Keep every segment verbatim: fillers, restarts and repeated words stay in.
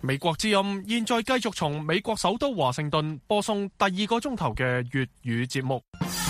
美國之音現在繼續從美國首都華盛頓播送第二個鐘頭嘅粵語節目。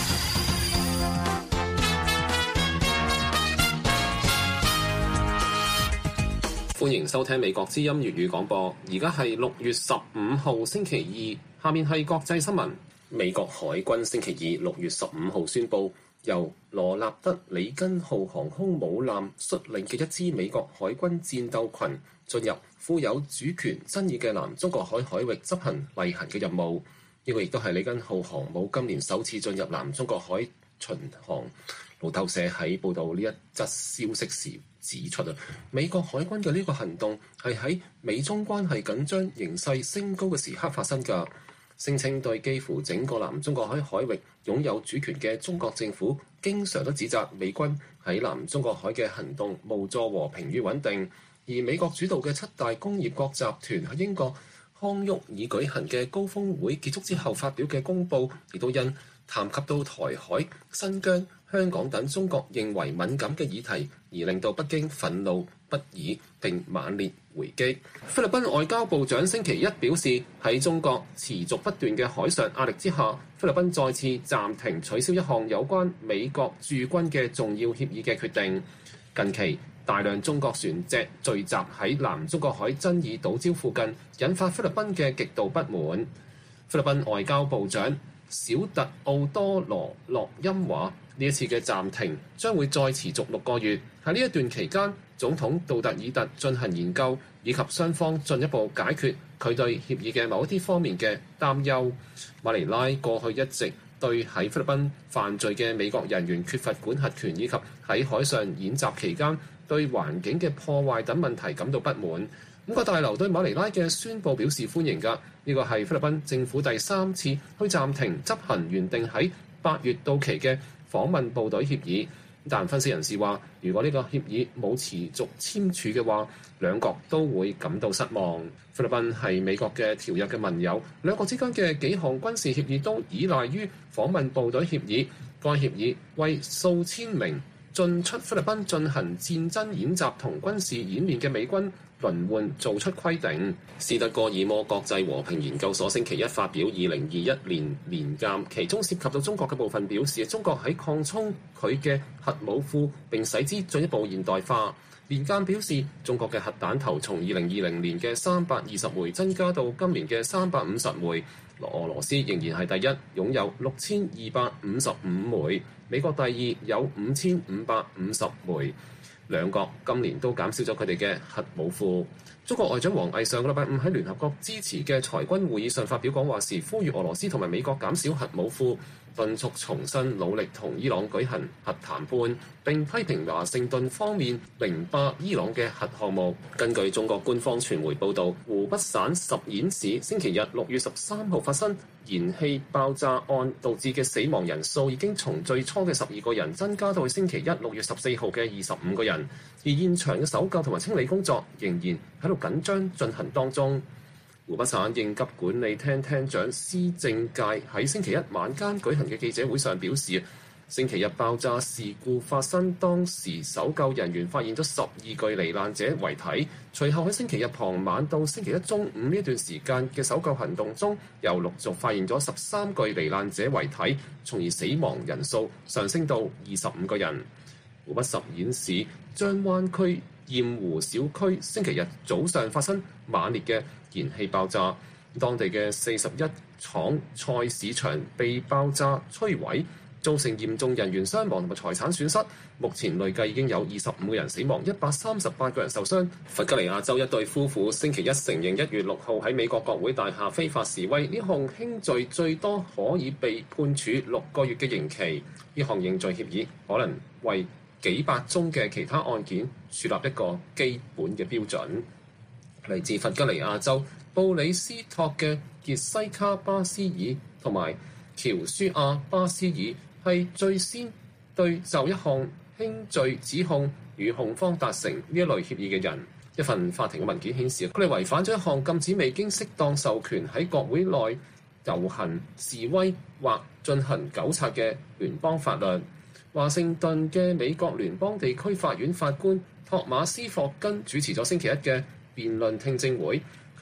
歡迎收聽美國之音粵語廣播。而家係六月十五號星期二，下面係國際新聞。美國海軍星期二六月十五號宣布，由羅納德里根號航空母艦率領嘅一支美國海軍戰鬥群進入富有主權爭議嘅南中國海海域執行例行嘅任務。呢個亦都係里根號航母今年首次進入南中國海巡航。路透社喺報導呢一則消息時指出啊，美國海軍嘅呢個行動係喺美中關係緊張形勢升高嘅時刻發生㗎。聲稱對幾乎整個南中國海海域擁有主權嘅中國政府，經常都指責美軍喺南中國海嘅行動無助和平與穩定。而美國主導嘅七大工業國集團喺英國康沃爾舉行嘅高峰會結束之後發表嘅公報，亦都因談及到台海、新疆、香港等中國認為敏感嘅議題，而令到北京憤怒不已並猛烈回擊。菲律賓外交部長星期一表示，喺中國持續不斷嘅海上壓力之下，菲律賓再次暫停取消一項有關美國駐軍嘅重要協議嘅決定。近期大量中國船隻聚集喺南中國海爭議島礁附近，引發菲律賓嘅極度不滿。菲律賓外交部長小特奧多羅洛欽話：呢一次嘅暫停將會再持續六個月。喺呢一段期間，總統杜特爾特進行研究，以及雙方進一步解決佢對協議嘅某一啲方面嘅擔憂。馬尼拉過去一直對喺菲律賓犯罪嘅美國人員缺乏管轄權，以及喺海上演習期間對環境嘅破壞等問題感到不滿。五角大樓對馬尼拉嘅宣佈表示歡迎㗎。呢個係菲律賓政府第三次去暫停執行原定喺八月到期嘅訪問部隊協議。但分析人士話，如果呢個協議冇持續簽署嘅話，兩國都會感到失望。菲律賓係美國嘅條約嘅盟友，兩國之間嘅幾項軍事協議都依賴於訪問部隊協議。該協議為數千名進出菲律賓進行戰爭演習同軍事演練嘅美軍輪換做出規定。斯德哥爾摩國際和平研究所星期一發表二零二一年年鑑，其中涉及到中國嘅部分表示，中國喺擴充佢嘅核武庫並使之進一步現代化。年鑑表示，中國嘅核彈頭從二零二零年嘅三百二十枚增加到今年嘅三百五十枚。俄羅斯仍然係第一，擁有六千二百五十五枚，美國第二，有五千五百五十枚。兩國今年都減少咗佢哋嘅核武庫。中國外長王毅上個禮拜五喺聯合國支持嘅裁軍會議上發表講話時，呼籲俄羅斯同埋美國減少核武庫，敦促重新努力同伊朗舉行核談判，並批評華盛頓方面凌霸伊朗嘅核項目。根據中國官方傳媒報導，湖北省十堰市星期日六月十三號發生燃氣爆炸案，導致嘅死亡人數已經從最初嘅十二個人增加到星期一六月十四號嘅二十五個人，而現場嘅搜救同埋清理工作仍然喺度緊張進行當中。湖北省應急管理廳廳長施正介喺星期一晚間舉行嘅記者會上表示，星期日爆炸事故發生當時，搜救人員發現咗十二具罹難者遺體。隨後喺星期日傍晚到星期一中午呢段時間嘅搜救行動中，又陸續發現咗十三具罹難者遺體，從而死亡人數上升到二十五個人。湖北十堰市張灣區鹽湖小區星期日早上發生猛烈嘅燃氣爆炸，當地嘅四十一廠菜市場被爆炸摧毀，造成嚴重人員傷亡同埋財產損失。目前累計已經有二十五個人死亡，一百三十八個人受傷。弗吉尼亞州一對夫婦星期一承認一月六號喺美國國會大廈非法示威，呢項輕罪最多可以被判處六個月嘅刑期。呢項認罪協議可能為幾百宗嘅其他案件樹立一個基本嘅標準。嚟自弗吉尼亞州布里斯托嘅傑西卡巴斯爾同埋喬舒亞巴斯爾係最先對就一項輕罪指控與控方達成呢一類協議嘅人。一份法庭嘅文件顯示，佢哋違反咗一項禁止未經適當授權喺國會內遊行示威或進行糾察嘅聯邦法律。華盛頓嘅美國聯邦地區法院法官托馬斯霍根主持咗星期一嘅辯論聽證會，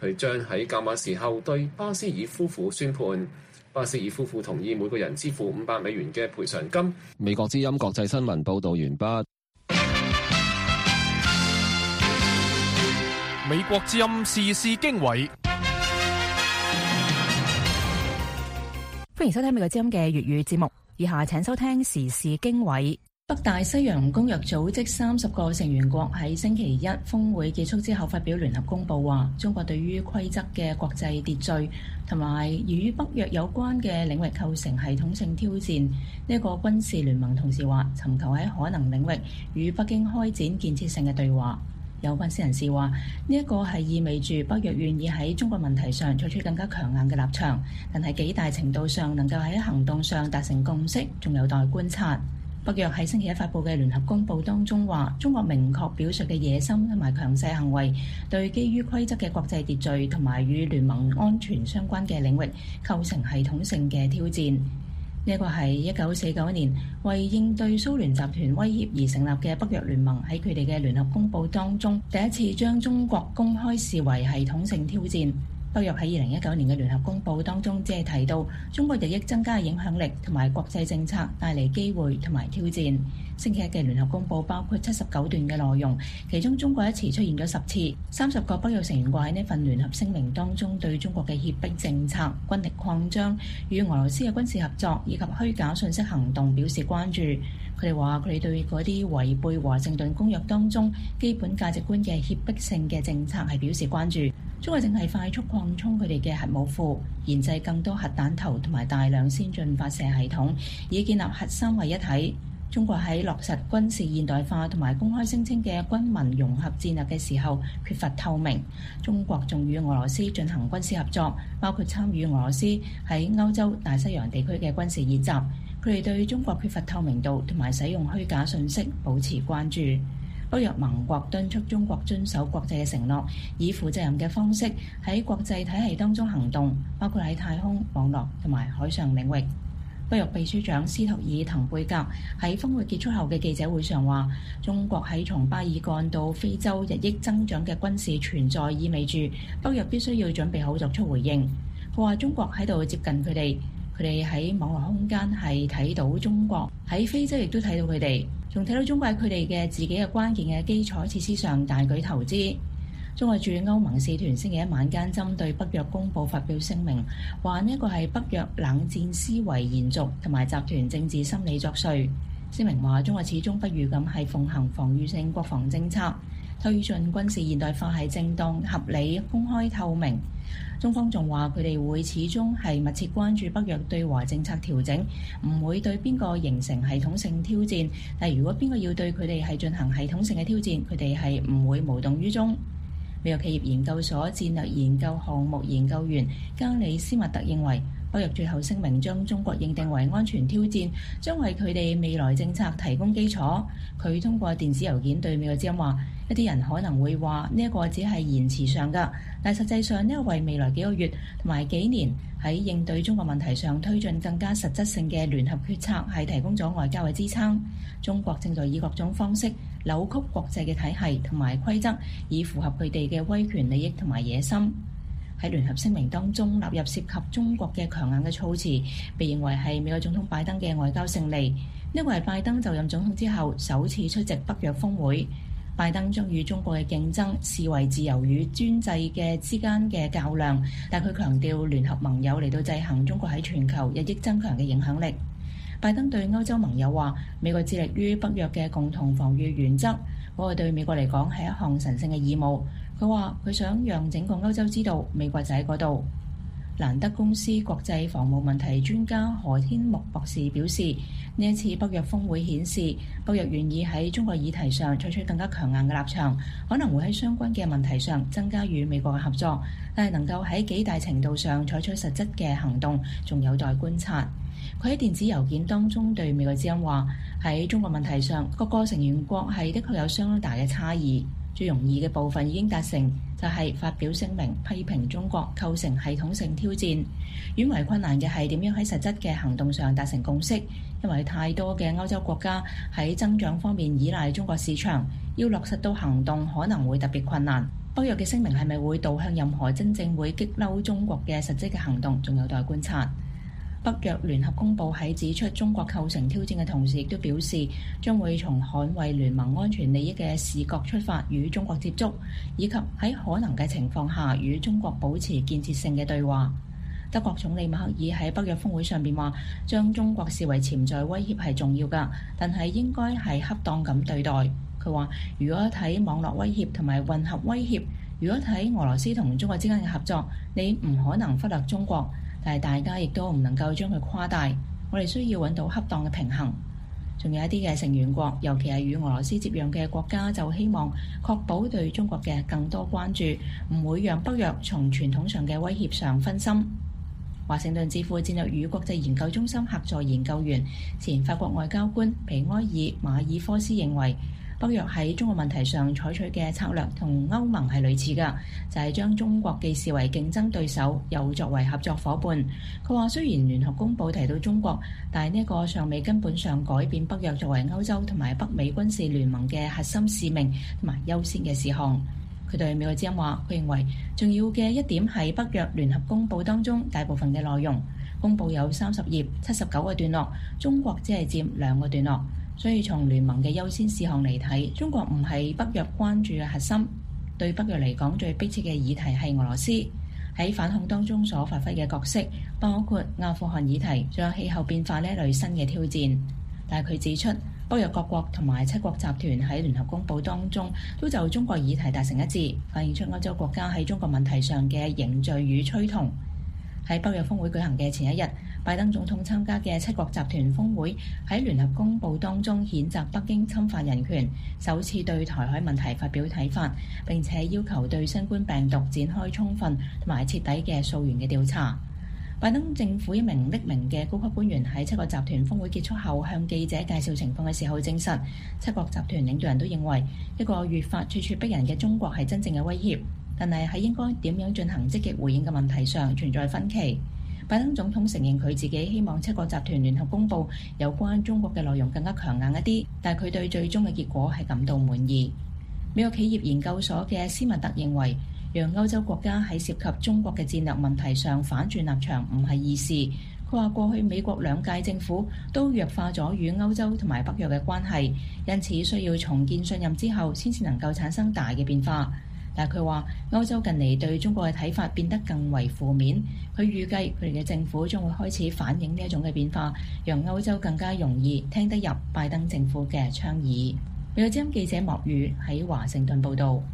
佢將喺較晚時候對巴斯爾夫婦宣判。巴斯爾夫婦同意每個人支付五百美元嘅賠償金。美國之音國際新聞報導完畢。 美國之音時事經緯， 歡迎收聽美國之音嘅粵語節目。以下請收聽時事經緯。北大西洋公約組織三十個成員國喺星期一峰會結束之後發表聯合公報，話中國對於規則嘅國際秩序同埋與北約有關嘅領域構成系統性挑戰。呢、這、一個軍事聯盟同時話尋求喺可能領域與北京開展建設性嘅對話。有軍事人士話呢一個係意味住北約願意喺中國問題上採取更加強硬嘅立場，但係幾大程度上能夠喺行動上達成共識，仲有待觀察。北約喺星期一發布嘅聯合公報當中話，中國明確表述嘅野心同埋強勢行為，對基於規則嘅國際秩序同埋與聯盟安全相關嘅領域構成系統性嘅挑戰。呢個係一九四九年為應對蘇聯集團威脅而成立嘅北約聯盟，喺佢哋嘅聯合公報當中第一次將中國公開視為系統性挑戰。北約喺二零一九年嘅聯合公報當中，只係提到中國日益增加影響力同埋國際政策帶嚟機會同埋挑戰。星期一嘅聯合公報包括七十九段嘅內容，其中中國一詞出現咗十次。三十個北約成員國喺呢份聯合聲明當中，對中國嘅脅迫政策、軍力擴張、與俄羅斯嘅軍事合作以及虛假信息行動表示關注。佢哋話佢哋對嗰啲違背華盛頓公約當中基本價值觀嘅脅迫性嘅政策係表示關注。中國正係快速擴充佢哋嘅核武庫，研製更多核彈頭同埋大量先進發射系統，以建立核三位一體。中國喺落實軍事現代化同埋公開聲稱嘅軍民融合戰略嘅時候缺乏透明。中國仲與俄羅斯進行軍事合作，包括參與俄羅斯喺歐洲大西洋地區嘅軍事演習。佢哋對中國缺乏透明度同埋使用虛假信息保持關注。北約盟國敦促中國遵守國際嘅承諾，以負責任嘅方式喺國際體系當中行動，包括喺太空、網絡同埋海上領域。北約秘書長斯托爾滕貝格喺峰會結束後嘅記者會上話，中國喺從巴爾幹到非洲日益增長嘅軍事存在，意味住北約必須要準備好作出回應。佢話中國喺度接近佢哋，佢哋喺網絡空間係睇到中國，喺非洲亦都睇到佢哋，仲睇到中國喺佢哋嘅自己嘅關鍵嘅基礎設施上大舉投資。中國駐歐盟使團星期一晚間針對北約公佈發表聲明，話呢個係北約冷戰思維延續同埋集團政治心理作祟。聲明話中國始終不渝咁係奉行防禦性國防政策，推進軍事現代化係正當、合理、公開、透明。中方仲話佢哋會始終係密切關注北約對華政策調整，唔會對邊個形成系統性挑戰。但係如果邊個要對佢哋係進行系統性嘅挑戰，佢哋係唔會無動於衷。美國企業研究所戰略研究項目研究員加里斯密特認為，北約最後聲明將中國認定為安全挑戰，將為佢哋未來政策提供基礎。佢通過電子郵件對美國之音話，一啲人可能會話呢一個只係言辭上㗎，但實際上呢個為未來幾個月同埋幾年喺應對中國問題上推進更加實質性嘅聯合決策係提供咗外交嘅支撐。中國正在以各種方式扭曲國際嘅體系同埋規則，以符合佢哋嘅威權利益同埋野心。喺聯合聲明當中納入涉及中國嘅強硬嘅措辭，被認為係美國總統拜登嘅外交勝利。呢個係拜登就任總統之後首次出席北約峰會。拜登將與中國嘅競爭視為自由與專制嘅之間嘅較量，但佢強調聯合盟友嚟到制衡中國喺全球日益增強嘅影響力。拜登對歐洲盟友話，美國致力於北約嘅共同防禦原則，嗰個對美國嚟講係一項神聖嘅義務。佢話佢想讓整個歐洲知道美國就喺嗰度。蘭德公司國際防務問題專家何天木博士表示，呢一次北約峰會顯示北約願意喺中國議題上採取更加強硬嘅立場，可能會喺相關嘅問題上增加與美國嘅合作，但係能夠喺幾大程度上採取實質嘅行動，仲有待觀察。佢喺電子郵件當中對美國之音話，喺中國問題上各個成員國係的確有相當大嘅差異，最容易嘅部分已經達成，就係發表聲明批評中國構成系統性挑戰。遠為困難嘅係點樣喺實質嘅行動上達成共識，因為太多嘅歐洲國家喺增長方面依賴中國市場，要落實到行動可能會特別困難。 北約嘅聲明係咪會導向任何真正會激嬲中國嘅實際嘅行動，仲有待觀察。北約聯合公報喺指出中國構成挑戰嘅同時，亦都表示將會從捍衛聯盟安全利益嘅視角出發，與中國接觸，以及喺可能嘅情況下與中國保持建設性嘅對話。德國總理默克爾喺北約峰會上邊話，將中國視為潛在威脅係重要㗎，但係應該係恰當咁對待。佢話：如果睇網絡威脅同埋混合威脅，如果睇俄羅斯同中國之間嘅合作，你唔可能忽略中國。但係大家亦都唔能夠將佢誇大，我哋需要揾到恰當嘅平衡。仲有一啲嘅成員國，尤其係與俄羅斯接壤嘅國家，就希望確保對中國嘅更多關注，唔會讓北約從傳統上嘅威脅上分心。華盛頓智庫戰略與國際研究中心客座研究員、前法國外交官皮埃爾馬爾科斯認為，北約喺中國問題上採取嘅策略同歐盟係類似㗎，就係將中國既視為競爭對手，又作為合作夥伴。佢話雖然聯合公報提到中國，但係呢個尚未根本上改變北約作為歐洲同埋北美軍事聯盟嘅核心使命同埋優先嘅事項。佢對美國之音話，佢認為重要嘅一點係北約聯合公報當中大部分嘅內容。公報有三十頁，七十九個段落，中國只係佔兩個段落。所以從聯盟嘅優先事項嚟睇，中國唔係北約關注嘅核心。對北約嚟講，最迫切嘅議題係俄羅斯喺反恐當中所發揮嘅角色，包括阿富汗議題，仲有氣候變化呢一類新嘅挑戰。但係佢指出，北約各國同埋七國集團喺聯合公報當中都就中國議題達成一致，反映出歐洲國家喺中國問題上嘅凝聚與趨同。喺北約峰會舉行嘅前一日，拜登總統參加嘅七國集團峰會喺聯合公報當中譴責北京侵犯人權，首次對台海問題發表睇法，並且要求對新冠病毒展開充分同埋徹底嘅溯源嘅調查。拜登政府一名匿名嘅高級官員喺七國集團峰會結束後向記者介紹情況嘅時候證實，七國集團領導人都認為一個越發咄咄逼人嘅中國係真正嘅威脅，但係喺應該點樣進行積極回應嘅問題上存在分歧。拜登總統承認佢自己希望七國集團聯合公報有關中國嘅內容更加強硬一啲，但係佢對最終嘅結果係感到滿意。美國企業研究所嘅斯密特認為，讓歐洲國家喺涉及中國嘅戰略問題上反轉立場唔係易事。佢話過去美國兩屆政府都弱化咗與歐洲同埋北約嘅關係，因此需要重建信任之後先至能夠產生大嘅變化。但係佢話歐洲近嚟對中國嘅睇法變得更為負面，佢預計佢哋嘅政府將會開始反映呢一種嘅變化，讓歐洲更加容易聽得入拜登政府嘅倡議。美國之音記者莫宇喺華盛頓報導。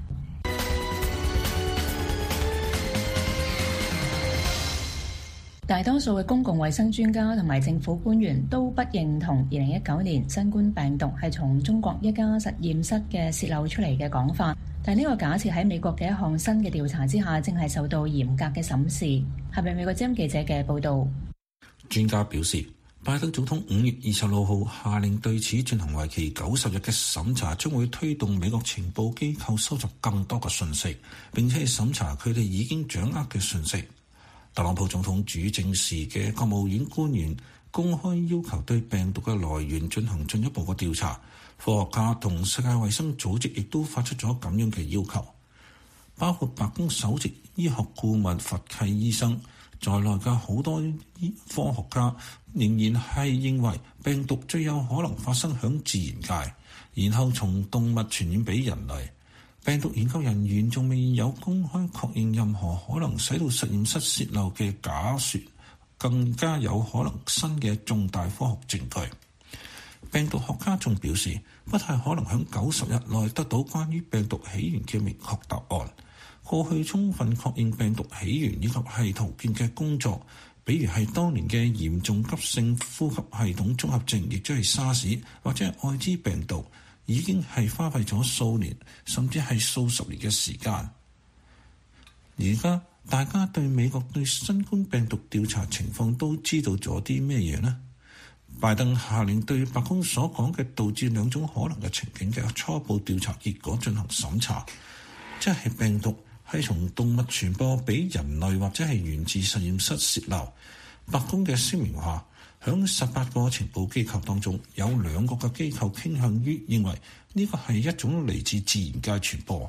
大多數嘅公共衛生專家同埋政府官員都不認同二零一九年新冠病毒係從中國一家實驗室嘅洩漏出嚟嘅講法，但係呢個假設喺美國嘅一項新嘅調查之下，正係受到嚴格嘅審視。係咪美國之音記者嘅報導？ 專家表示，拜登總統五月二十六號下令對此進行為期九十日嘅審查，將會推動美國情報機構收集更多嘅信息，並且係審查佢哋已經掌握嘅信息。特朗普總統主政時嘅國務院官員公開要求對病毒嘅來源進行進一步嘅調查，科學家同世界衛生組織亦都發出咗咁樣嘅要求，包括白宮首席醫學顧問佛契醫生在內嘅好多科學家仍然係認為病毒最有可能發生響自然界，然後從動物傳染俾人類。病毒研究人員仲未有公開確認任何可能使到實驗室洩漏嘅假說，更加有可能新嘅重大科學證據。病毒學家仲表示，不太可能喺九十日內得到關於病毒起源嘅明確答案。過去充分確認病毒起源以及係途徑嘅工作，比如係當年嘅嚴重急性呼吸系統綜合症，亦即係沙士或者係愛滋病毒，已經係花費咗數年甚至係數十年嘅時間。而家大家對美國對新冠病毒調查情況都知道咗啲咩嘢呢？拜登下令對白宮所講嘅導致兩種可能嘅情景嘅初步調查結果進行審查，即係病毒係從動物傳播俾人類或者係源自實驗室洩漏。白宮嘅聲明話，響十八個情報機構當中，有兩個嘅機構傾向於認為呢個係一種嚟自自然界傳播，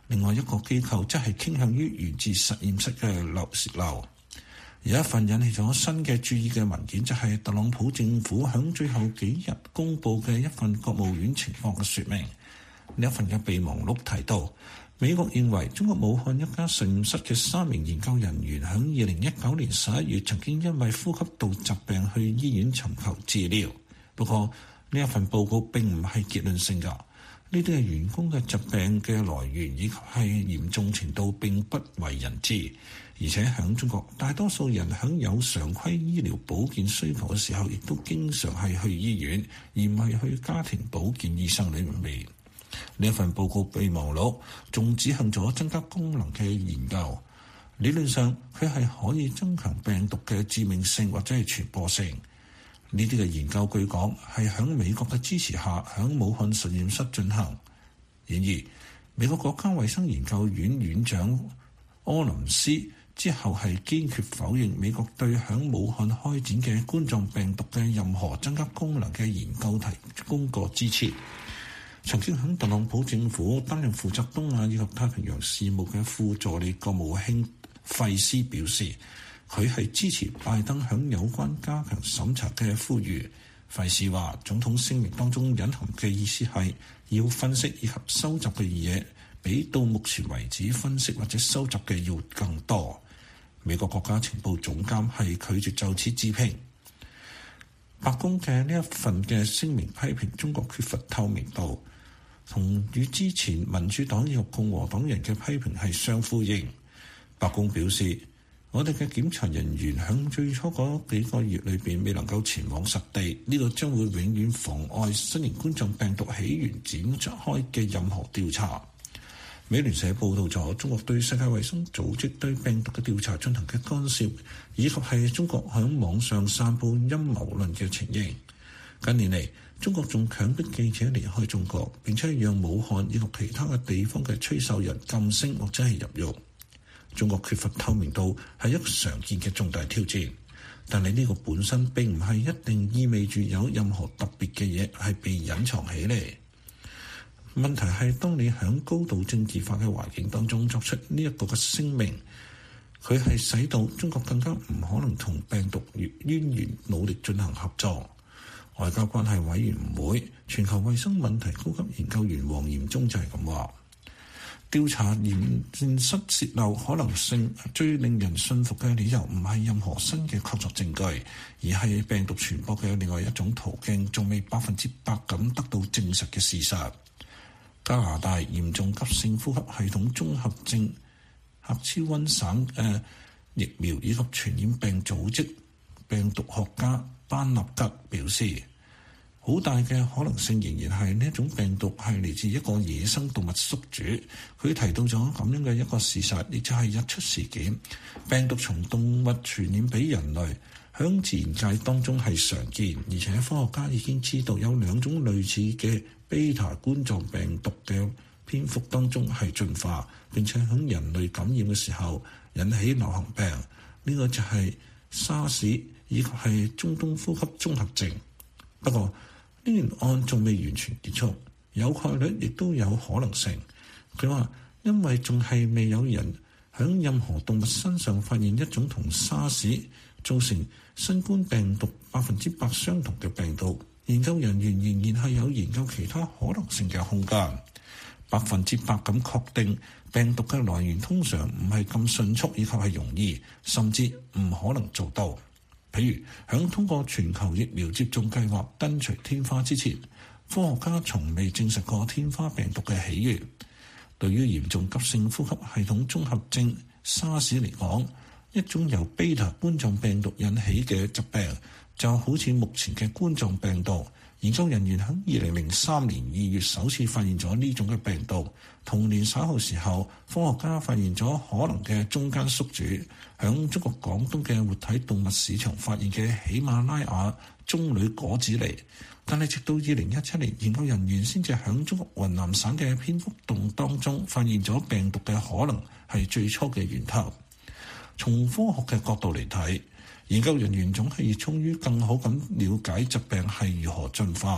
另外一個機構則係傾向於源自實驗室嘅漏洩漏。有一份引起咗新嘅注意嘅文件，就係特朗普政府響最後幾日公佈嘅一份國務院情況嘅說明。呢一份嘅備忘錄提到，美國認為中國武漢一家實驗室嘅三名研究人員響二零一九年十一月曾經因為呼吸道疾病去醫院尋求治療。不過呢一份報告並唔係結論性㗎，呢啲係員工嘅疾病嘅來源以及係嚴重程度並不為人知。而且喺中國，大多數人喺有常規醫療保健需求嘅時候，亦都經常係去醫院，而唔係去家庭保健醫生裏面。呢一份報告備忘錄仲指向咗增加功能嘅研究，理論上佢係可以增強病毒嘅致命性或者係傳播性。呢啲嘅研究據講係喺美國嘅支持下，喺武漢實驗室進行。然而，美國國家衛生研究院院長柯林斯之後係堅決否認美國對喺武漢開展嘅冠狀病毒嘅任何增加功能嘅研究提供過支持。曾經喺特朗普政府擔任負責東亞以及太平洋事務嘅副助理國務卿費斯表示，佢係支持拜登喺有關加強審查嘅呼籲。費斯話，總統聲明當中隱含嘅意思係要分析以及收集嘅嘢比到目前為止分析或者收集嘅要更多。美國國家情報總監係拒絕就此置評。白宮嘅呢一份嘅聲明批評中國缺乏透明度，同與之前民主黨以及共和黨人嘅批評係相呼應。白宮表示，我哋嘅檢查人員喺最初嗰幾個月裏邊未能夠前往實地，呢個將會永遠妨礙新型冠狀病毒起源展出開嘅任何調查。美聯社報道咗中國對世界衛生組織對病毒嘅調查進行嘅干涉，以及係中國喺網上散佈陰謀論嘅情形。近年嚟，中國仲強迫記者離開中國，並且讓武漢以及其他嘅地方嘅吹哨人噤聲或者係入獄。中國缺乏透明度係一個常見嘅重大挑戰，但係呢個本身並唔係一定意味住有任何特別嘅嘢係被隱藏起嚟。問題係，當你喺高度政治化嘅環境當中作出呢一個嘅聲明，佢係使到中國更加唔可能同病毒淵源努力進行合作。外交關係委員會全球衛生問題高級研究員黃炎忠就係咁話：調查實驗室洩漏可能性最令人信服嘅理由唔係任何新嘅確鑿證據，而係病毒傳播嘅另外一種途徑仲未百分之百咁得到證實嘅事實。加拿大嚴重急性呼吸系統綜合症喀超溫省誒、呃、疫苗以及傳染病組織病毒學家班納吉表示，好大嘅可能性仍然係呢一種病毒係嚟自一個野生動物宿主。佢提到咗咁樣嘅一個事實，亦就係日出事件，病毒從動物傳染俾人類，響自然界當中係常見，而且科學家已經知道有兩種類似嘅Beta 冠狀病毒嘅蝙蝠當中係進化，並且喺人類感染嘅時候引起流行病。呢、這個就係沙士以及係中東呼吸綜合症。不過呢件案仲未完全結束，有概率亦都有可能性。佢話因為仲係未有人喺任何動物身上發現一種同沙士造成新冠病毒百分之百相同嘅病毒。研究人員仍然係有研究其他可能性嘅空間。百分之百咁確定病毒嘅來源通常唔係咁迅速，以及係容易，甚至唔可能做到。譬如響通過全球疫苗接種計劃登除天花之前，科學家從未證實過天花病毒嘅起源。對於嚴重急性呼吸系統綜合症沙士嚟講，一種由 Beta 冠狀病毒引起嘅疾病，就好似目前嘅冠狀病毒。研究人員喺二零零三年二月首次發現咗呢種嘅病毒，同年稍後時候，科學家發現咗可能嘅中間宿主，響中國廣東嘅活體動物市場發現嘅喜馬拉雅棕櫚果子狸。但係直到二零一七年，研究人員先至響中國雲南省嘅蝙蝠洞當中發現咗病毒嘅可能係最初嘅源頭。從科學嘅角度嚟睇，研究人員總係熱衷於更好咁了解疾病係如何進化，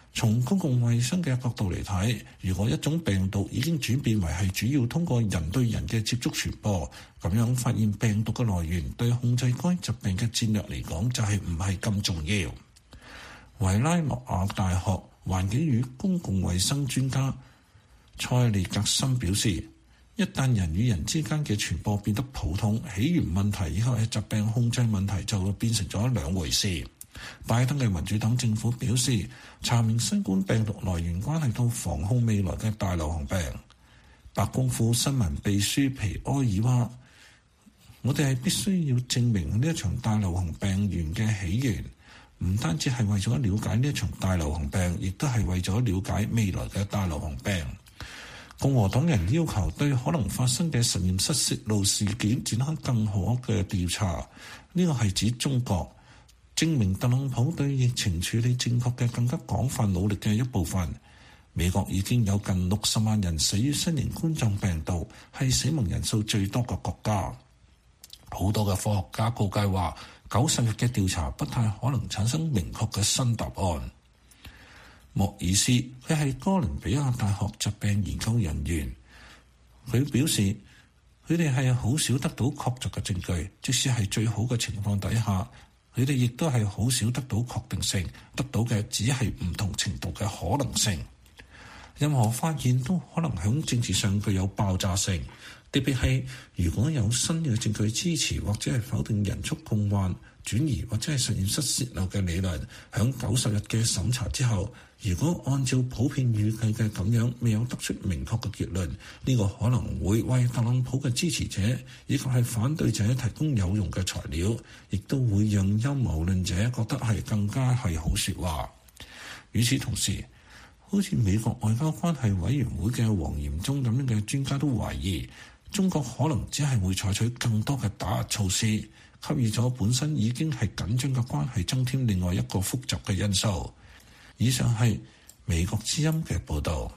從公共衛生嘅角度嚟睇，如果一種病毒已經轉變為係主要通過人對人嘅接觸傳播，咁樣發現病毒嘅來源對控制該疾病嘅戰略嚟講就係唔係咁重要。維拉諾亞大學環境與公共衛生專家塞利格森表示，一旦人與人之間嘅傳播變得普通，起源問題以及係疾病控制問題就會變成咗兩回事。拜登嘅民主黨政府表示，查明新冠病毒來源關係到防控未來嘅大流行病。白宮副新聞秘書皮埃爾話：我哋係必須要證明呢一場大流行病源嘅起源，唔單止係為咗了解呢一場大流行病，亦都係為咗了解未來嘅大流行病。共和黨人要求對可能發生嘅實驗室泄露事件展開更可嘅調查，呢個係指中國，證明特朗普對疫情處理正確嘅更加廣泛努力嘅一部分。美國已經有近六十萬人死於新型冠狀病毒，係死亡人數最多嘅國家。好多嘅科學家告誡話，九十日嘅調查不太可能產生明確嘅新答案。莫爾斯佢係哥倫比亞大學疾病研究人員，佢表示佢哋係好少得到確鑿嘅證據，即使係最好嘅情況底下，佢哋亦都係好少得到確定性，得到嘅只係唔同程度嘅可能性。任何發現都可能喺政治上具有爆炸性，特別係如果有新嘅證據支持或者係否定人畜共患、轉移或者係實驗室泄漏嘅理論。喺九十日嘅審查之後，如果按照普遍預計嘅咁樣未有得出明確嘅結論，呢、這個可能會為特朗普嘅支持者以及係反對者提供有用嘅材料，亦都會讓陰謀論者覺得係更加係好説話。與此同時，好似美國外交關係委員會嘅黃炎忠咁樣嘅專家都懷疑，中國可能只係會採取更多嘅打壓措施，給予咗本身已經係緊張嘅關係增添另外一個複雜嘅因素。以上係美國之音嘅報導。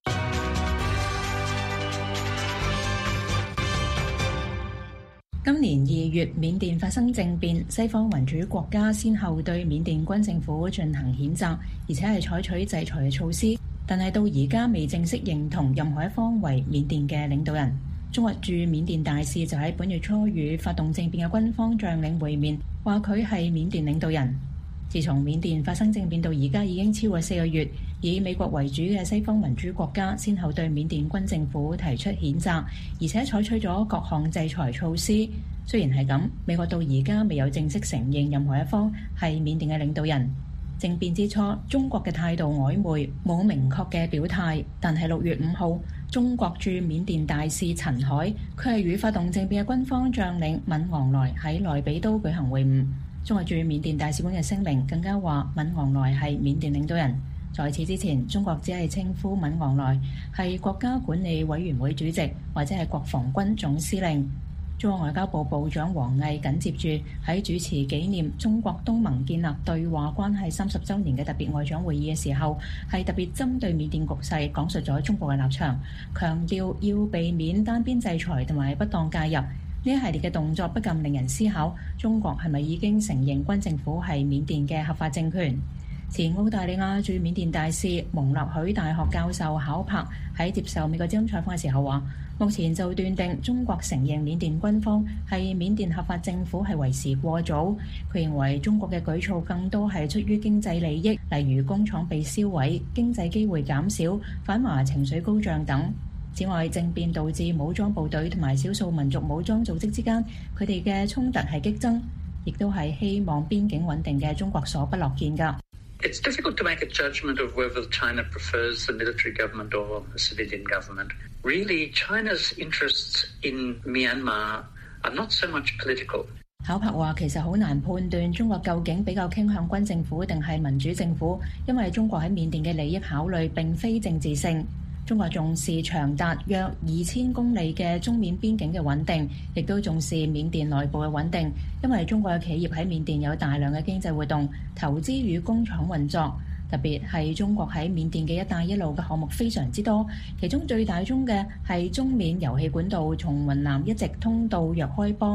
今年二月，緬甸發生政變，西方民主國家先後對緬甸軍政府進行譴責，而且係採取制裁嘅措施，但係到而家未正式認同任何一方為緬甸嘅領導人。中國駐緬甸大使就喺本月初與發動政變嘅軍方將領會面，話佢係緬甸領導人。自從緬甸發生政變到而家已經超過四個月，以美國為主嘅西方民主國家先後對緬甸軍政府提出譴責，而且採取咗各項制裁措施。雖然係咁，美國到而家未有正式承認任何一方係緬甸嘅領導人。政變之初，中國嘅態度曖昧，冇明確嘅表態。但係六月五號，中國駐緬甸大使陳海，佢係與發動政變嘅軍方將領敏昂萊喺內比都舉行會晤。中國駐緬甸大使館嘅聲明更加話敏昂萊係緬甸領導人。在此之前，中國只係稱呼敏昂萊係國家管理委員會主席或者係國防軍總司令。中國外交部部長王毅緊接住喺主持紀念中國東盟建立對話關係三十週年嘅特別外長會議嘅時候，係特別針對緬甸局勢講述咗中國嘅立場，強調要避免單邊制裁同埋不當介入。呢一系列嘅動作不禁令人思考，中國係咪已經承認軍政府係緬甸嘅合法政權？前澳大利亞駐緬甸大使蒙納許大學教授考柏喺接受美國之音採訪嘅時候話，目前就斷定中國承認緬甸軍方係緬甸合法政府係為時過早。佢認為中國嘅舉措更多係出於經濟利益，例如工廠被燒毀、經濟機會減少、反華情緒高漲等。此外，政變導致武裝部隊同埋少數民族武裝組織之間佢哋嘅衝突係激增，亦都係希望邊境穩定嘅中國所不樂見㗎。 It's difficult to make a judgment of whether China prefers a military government or a civilian government. Really, China's interests in Myanmar are not so much political. 考柏話：其實好難判斷中國究竟比較傾向軍政府定係民主政府，因為中國喺緬甸嘅利益考慮並非政治性。中國重視長達約二千公里嘅中緬邊境嘅穩定，亦都重視緬甸內部嘅穩定，因為中國嘅企業喺緬甸有大量嘅經濟活動、投資與工廠運作，特別係中國喺緬甸嘅一帶一路嘅項目非常之多，其中最大宗嘅係中緬油氣管道從雲南一直通到若開邦。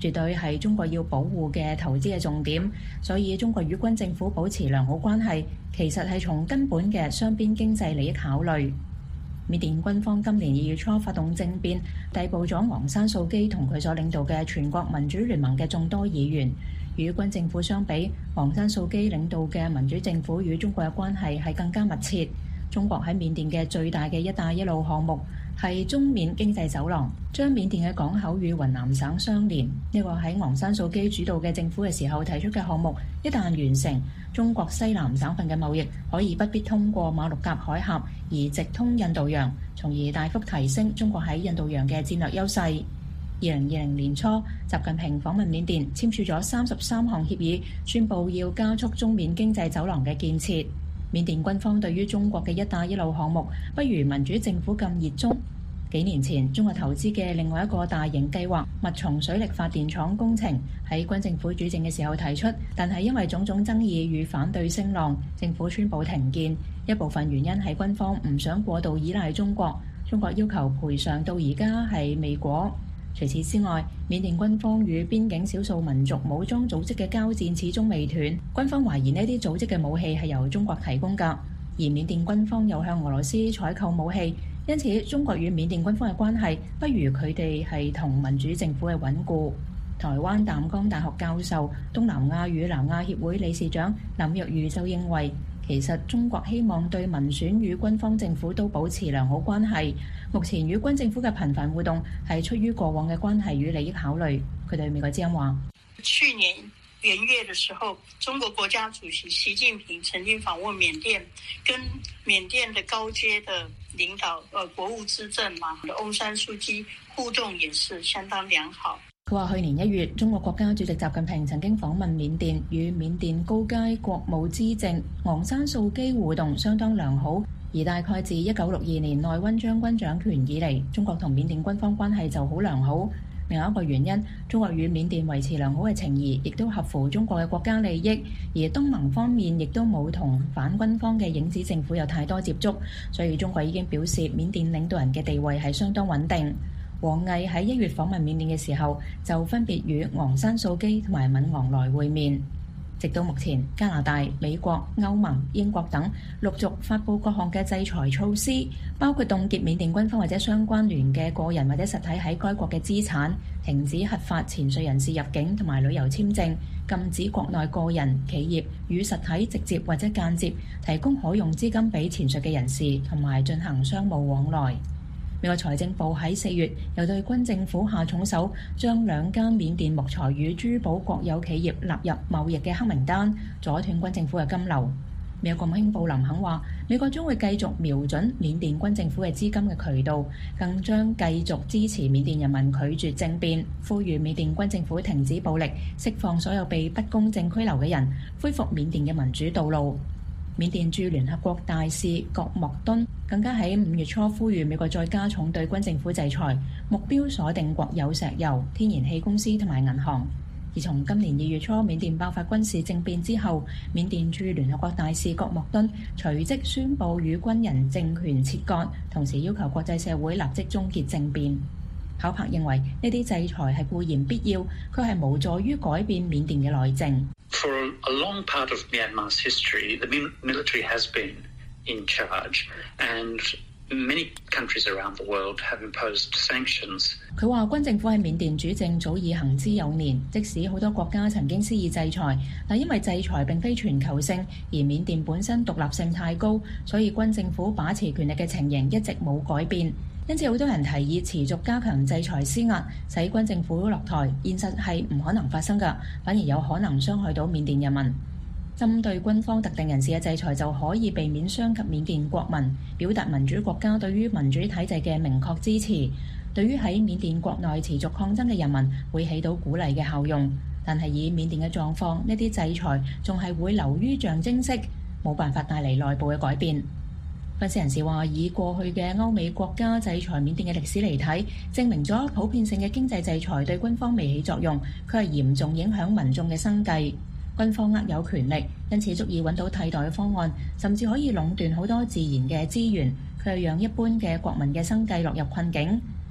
絕對係中國要保護嘅投資嘅重點。所以中國與軍政府保持良好關係，其實係從根本嘅雙邊經濟利益考慮。緬甸軍方今年二月初發動政變，逮捕咗昂山素姬同佢所領導嘅全國民主聯盟嘅眾多議員。與軍政府相比，昂山素姬領導嘅民主政府與中國嘅關係係更加密切。中國喺緬甸嘅最大嘅一帶一路項目係中緬經濟走廊，將緬甸嘅港口與雲南省相連。呢個喺昂山素姬主導嘅政府嘅時候提出嘅項目，一旦完成，中國西南省份嘅貿易可以不必通過馬六甲海峽而直通印度洋，從而大幅提升中國喺印度洋嘅戰略優勢。二零二零年初，習近平訪問緬甸，簽署咗三十三項協議，宣布要加速中緬經濟走廊嘅建設。緬甸軍方對於中國嘅一帶一路項目不如民主政府咁熱衷。幾年前，中國投資嘅另外一個大型計劃密松水力發電廠工程喺軍政府主政嘅時候提出，但係因為種種爭議與反對聲浪，政府宣布停建。一部分原因係軍方唔想過度依賴中國，中國要求賠償到而家係未果。除此之外，緬甸軍方與邊境少數民族武裝組織嘅交戰始終未斷，軍方懷疑呢啲組織嘅武器係由中國提供㗎，而緬甸軍方又向俄羅斯採購武器，因此中國與緬甸軍方嘅關係不如佢哋係同民主政府嘅穩固。台灣淡江大學教授、東南亞與南亞協會理事長林若如就認為，其實中國希望對民選與軍方政府都保持良好關係，目前與軍政府嘅頻繁互動係出於過往嘅關係與利益考慮。佢對美國之音話： 去年元月嘅時候，中國國家主席習近平曾經訪問緬甸，跟緬甸的高階的領導，呃，國務資政嘛，翁山蘇姬互動也是相當良好。 佢話：去年一月，中國國家主席習近平曾經訪問緬甸，與緬甸高階國務資政昂山素姬互動相當良好。而大概自一九六二年內溫將軍掌權以嚟，中國同緬甸軍方關係就好良好。另外一個原因，中國與緬甸維持良好嘅情誼，亦都合乎中國嘅國家利益。而東盟方面亦都冇同反軍方嘅影子政府有太多接觸，所以中國已經表示緬甸領導人嘅地位係相當穩定。王毅喺一月訪問緬甸嘅時候，就分別與昂山素姬同埋敏昂萊會面。直到目前，加拿大、美國、歐盟、英國等陸續發布各項嘅制裁措施，包括凍結緬甸軍方或者相關聯嘅個人或者實體喺該國嘅資產，停止核發前稅人士入境同埋旅遊簽證，禁止國內個人、企業與實體直接或者間接提供可用資金俾前述嘅人士，同埋進行商務往來。美國財政部喺四月又對軍政府下重手，將兩間緬甸木材與珠寶國有企業納入貿易嘅黑名單，阻斷軍政府嘅金流。美國國務卿布林肯話：美國將會繼續瞄準緬甸軍政府嘅資金嘅渠道，更將繼續支持緬甸人民拒絕政變，呼籲緬甸軍政府停止暴力，釋放所有被不公正拘留嘅人，恢復緬甸嘅民主道路。緬甸駐聯合國大使郭莫敦更加喺五月初呼籲美國再加重對軍政府制裁，目標鎖定國有石油、天然氣公司同埋銀行。而從今年二月初緬甸爆發軍事政變之後，緬甸駐聯合國大使郭莫敦隨即宣布與軍人政權切割，同時要求國際社會立即終結政變。考柏認為呢啲制裁係固然必要，佢係無助於改變緬甸嘅內政。 For a long part of Myanmar's history, the military has been in charge, and many countries around the world have imposed sanctions. 佢話軍政府喺緬甸主政早已行之有年，即使好多國家曾經施以制裁，但因為制裁並非全球性，而緬甸本身獨立性太高，所以軍政府把持權力嘅情形一直冇改變。因此好多人提議持續加強制裁施壓，使軍政府落台，現實係唔可能發生㗎，反而有可能傷害到緬甸人民。針對軍方特定人士嘅制裁就可以避免傷及緬甸國民，表達民主國家對於民主體制嘅明確支持。對於喺緬甸國內持續抗爭嘅人民會起到鼓勵嘅效用，但係以緬甸嘅狀況，呢啲制裁仲係會流於象徵式，冇辦法帶嚟內部嘅改變。分析人士話，以過去嘅歐美國家制裁緬甸嘅歷史嚟睇，證明咗普遍性嘅經濟制裁對軍方未起作用，佢係嚴重影響民眾嘅生計。軍方握有權力，因此足以揾到替代嘅方案，甚至可以壟斷好多自然嘅資源，佢係讓一般嘅國民嘅生計落入困境。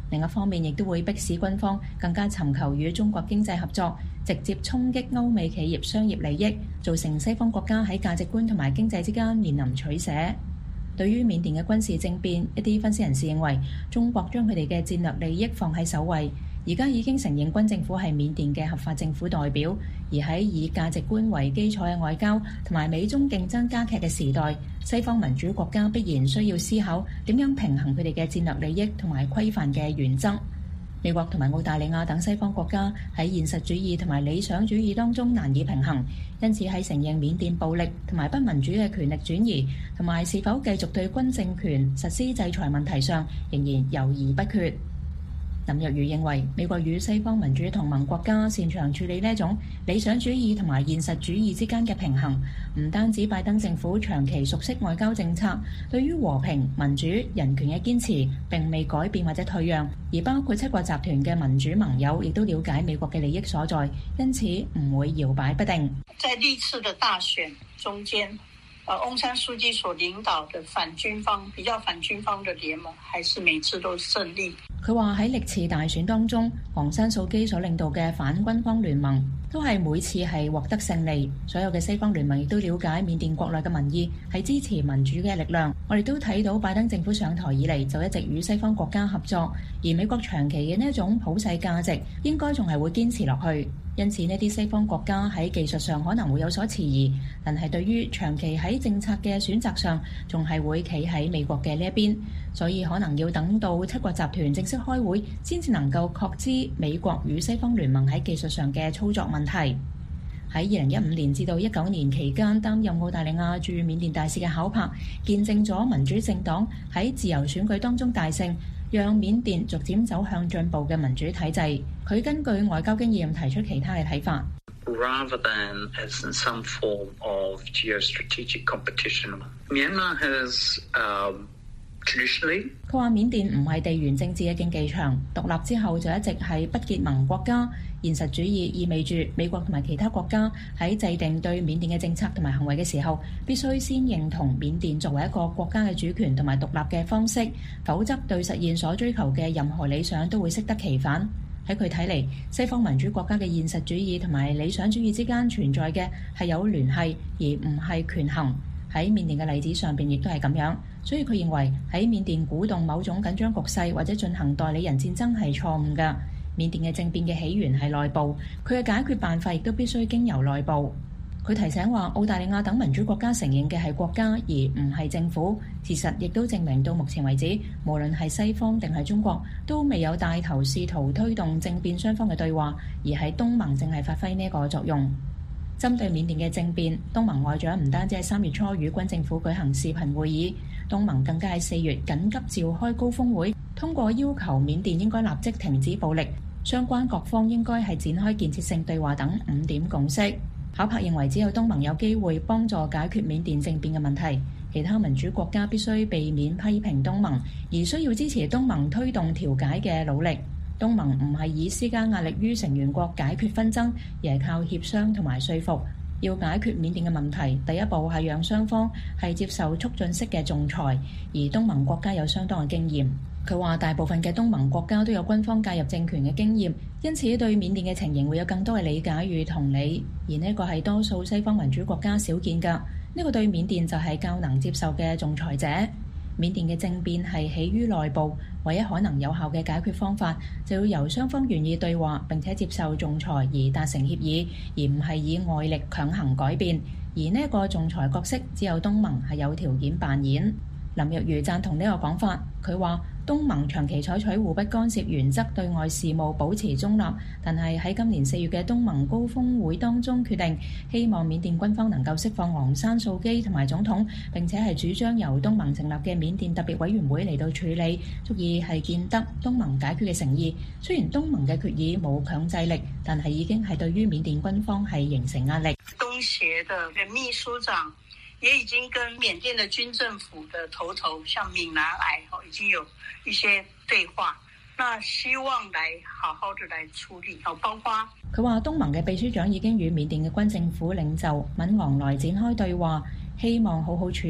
另一方面亦都會迫使軍方更加尋求與中國經濟合作，直接衝擊歐美企業商業利益，造成西方國家喺價值觀同埋經濟之間面臨取捨。對於緬甸嘅軍事政變，一啲分析人士認為中國將佢哋嘅戰略利益放喺首位，而家已經承認軍政府係緬甸嘅合法政府代表，而喺以價值觀為基礎嘅外交同埋美中競爭加劇嘅時代，西方民主國家必然需要思考點樣平衡佢哋嘅戰略利益同埋規範嘅原則。美國同埋澳大利亞等西方國家喺現實主義同埋理想主義當中難以平衡，因此喺承認緬甸暴力同埋不民主嘅權力轉移同埋是否繼續對軍政權實施制裁問題上，仍然猶豫不決。林若如認為，美國與西方民主同盟國家擅長處理呢一種理想主義同埋現實主義之間嘅平衡，唔單止拜登政府長期熟悉外交政策，對於和平、民主、人權嘅堅持並未改變或者退讓，而包括七國集團嘅民主盟友亦都了解美國嘅利益所在，因此唔會搖擺不定。 在歷次的大選中間，呃，翁山書記所領導的反軍方、比較反軍方的聯盟，還是每次都勝利。 佢話喺歷次大選當中，昂山素基所領導嘅反軍方聯盟都係每次係獲得勝利。所有嘅西方聯盟亦都了解緬甸國內嘅民意係支持民主嘅力量。我哋都睇到拜登政府上台以嚟就一直與西方國家合作，而美國長期嘅呢一種普世價值應該仲係會堅持落去。因此呢啲西方國家喺技術上可能會有所遲疑，但係對於長期喺政策嘅選擇上，仲係會企喺美國嘅呢一邊。所以可能要等到七國集團正式開會，先至能夠確知美國與西方聯盟喺技術上嘅操作問題。喺二零一五年至到一九年期間擔任澳大利亞駐緬甸大使嘅考柏，見證咗民主政黨喺自由選舉當中大勝，讓緬甸逐漸走向進步嘅民主體制。佢根據外交經驗提出其他嘅睇法。 Rather than as in some form of geostrategic competition, Myanmar has, um, traditionally 佢話緬甸唔係地緣政治嘅競技場，獨立之後就一直係不結盟國家。現實主義意味住美國同埋其他國家喺制定對緬甸嘅政策同埋行為嘅時候，必須先認同緬甸作為一個國家嘅主權同埋獨立嘅方式，否則對實現所追求嘅任何理想都會適得其反。喺佢睇嚟，西方民主國家嘅現實主義同埋理想主義之間存在嘅係有聯繫，而唔係權衡。喺緬甸嘅例子上邊亦都係咁樣，所以佢認為喺緬甸鼓動某種緊張局勢或者進行代理人戰爭係錯誤㗎。緬甸嘅政變嘅起源係內部，佢嘅解決辦法亦都必須經由內部。佢提醒話，澳大利亞等民主國家承認嘅係國家，而唔係政府。事實亦都證明到目前為止，無論係西方定係中國，都未有帶頭試圖推動政變雙方嘅對話，而係東盟正係發揮呢個作用。針對緬甸嘅政變，東盟外長唔單止喺三月初與軍政府舉行視頻會議，東盟更加喺四月緊急召開高峰會，通過要求緬甸應該立即停止暴力，相關各方應該係展開建設性對話等五點共識。考柏認為只有東盟有機會幫助解決緬甸政變嘅問題，其他民主國家必須避免批評東盟，而需要支持東盟推動調解嘅努力。東盟唔係以施加壓力於成員國解決紛爭，而係靠協商同埋說服。要解決緬甸嘅問題，第一步係讓雙方係接受促進式嘅仲裁，而東盟國家有相當嘅經驗。佢話大部分嘅東盟國家都有軍方介入政權嘅經驗，因此對緬甸嘅情形會有更多嘅理解與同理，而呢個係多數西方民主國家少見㗎。呢個對緬甸就係較能接受嘅仲裁者。緬甸嘅政變係起於內部，唯一可能有效嘅解決方法就要由雙方願意對話並且接受仲裁而達成協議，而唔係以外力強行改變。而呢個仲裁角色只有東盟係有條件扮演。林若如贊同呢個講法，佢話東盟長期採取互不干涉原則對外事務保持中立，但係喺今年四月嘅東盟高峰會當中決定，希望緬甸軍方能夠釋放昂山素基同埋總統，並且係主張由東盟成立嘅緬甸特別委員會嚟到處理，足以係見得東盟解決嘅誠意。雖然東盟嘅決議冇強制力，但係已經係對於緬甸軍方係形成壓力。 東協嘅秘書長也已經跟緬甸的軍政府的頭頭，像敏南萊，已經有一些對話，那希望來好好的來處理，包括佢話東盟嘅秘書長已經與緬甸嘅軍政府領袖敏昂萊展開對話，希望好好處理。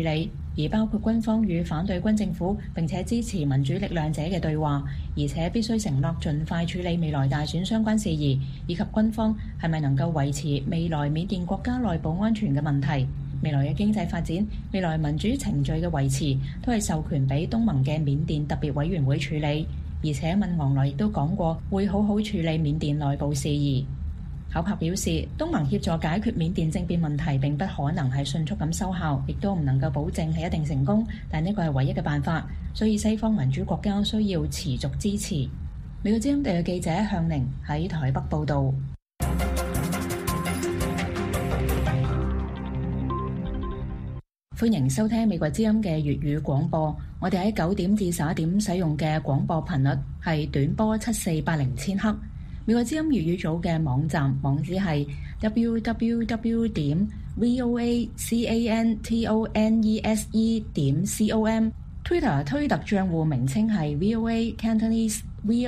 而包括軍方與反對軍政府並且支持民主力量者嘅對話，而且必須承諾盡快處理未來大選相關事宜，以及軍方係咪能夠維持未來緬甸國家內部安全嘅問題。未來嘅經濟發展、未來民主程序嘅維持，都係授權俾東盟嘅緬甸特別委員會處理。而且敏昂萊亦都講過會好好處理緬甸內部事宜。考帕表示，東盟協助解決緬甸政變問題並不可能係迅速咁收效，亦都唔能夠保證係一定成功，但呢個係唯一嘅辦法，所以西方民主國家需要持續支持。美國之音地嘅記者向寧喺台北報導。歡迎收聽美國之音嘅粵語廣播，我哋喺九點至十一點使用嘅廣播頻率係短波七四八零千赫。美國之音粵語組嘅網站網址係 double-u double-u double-u 點 voacantonese 點 com。Twitter 推特賬戶名稱係 VOA Cantonese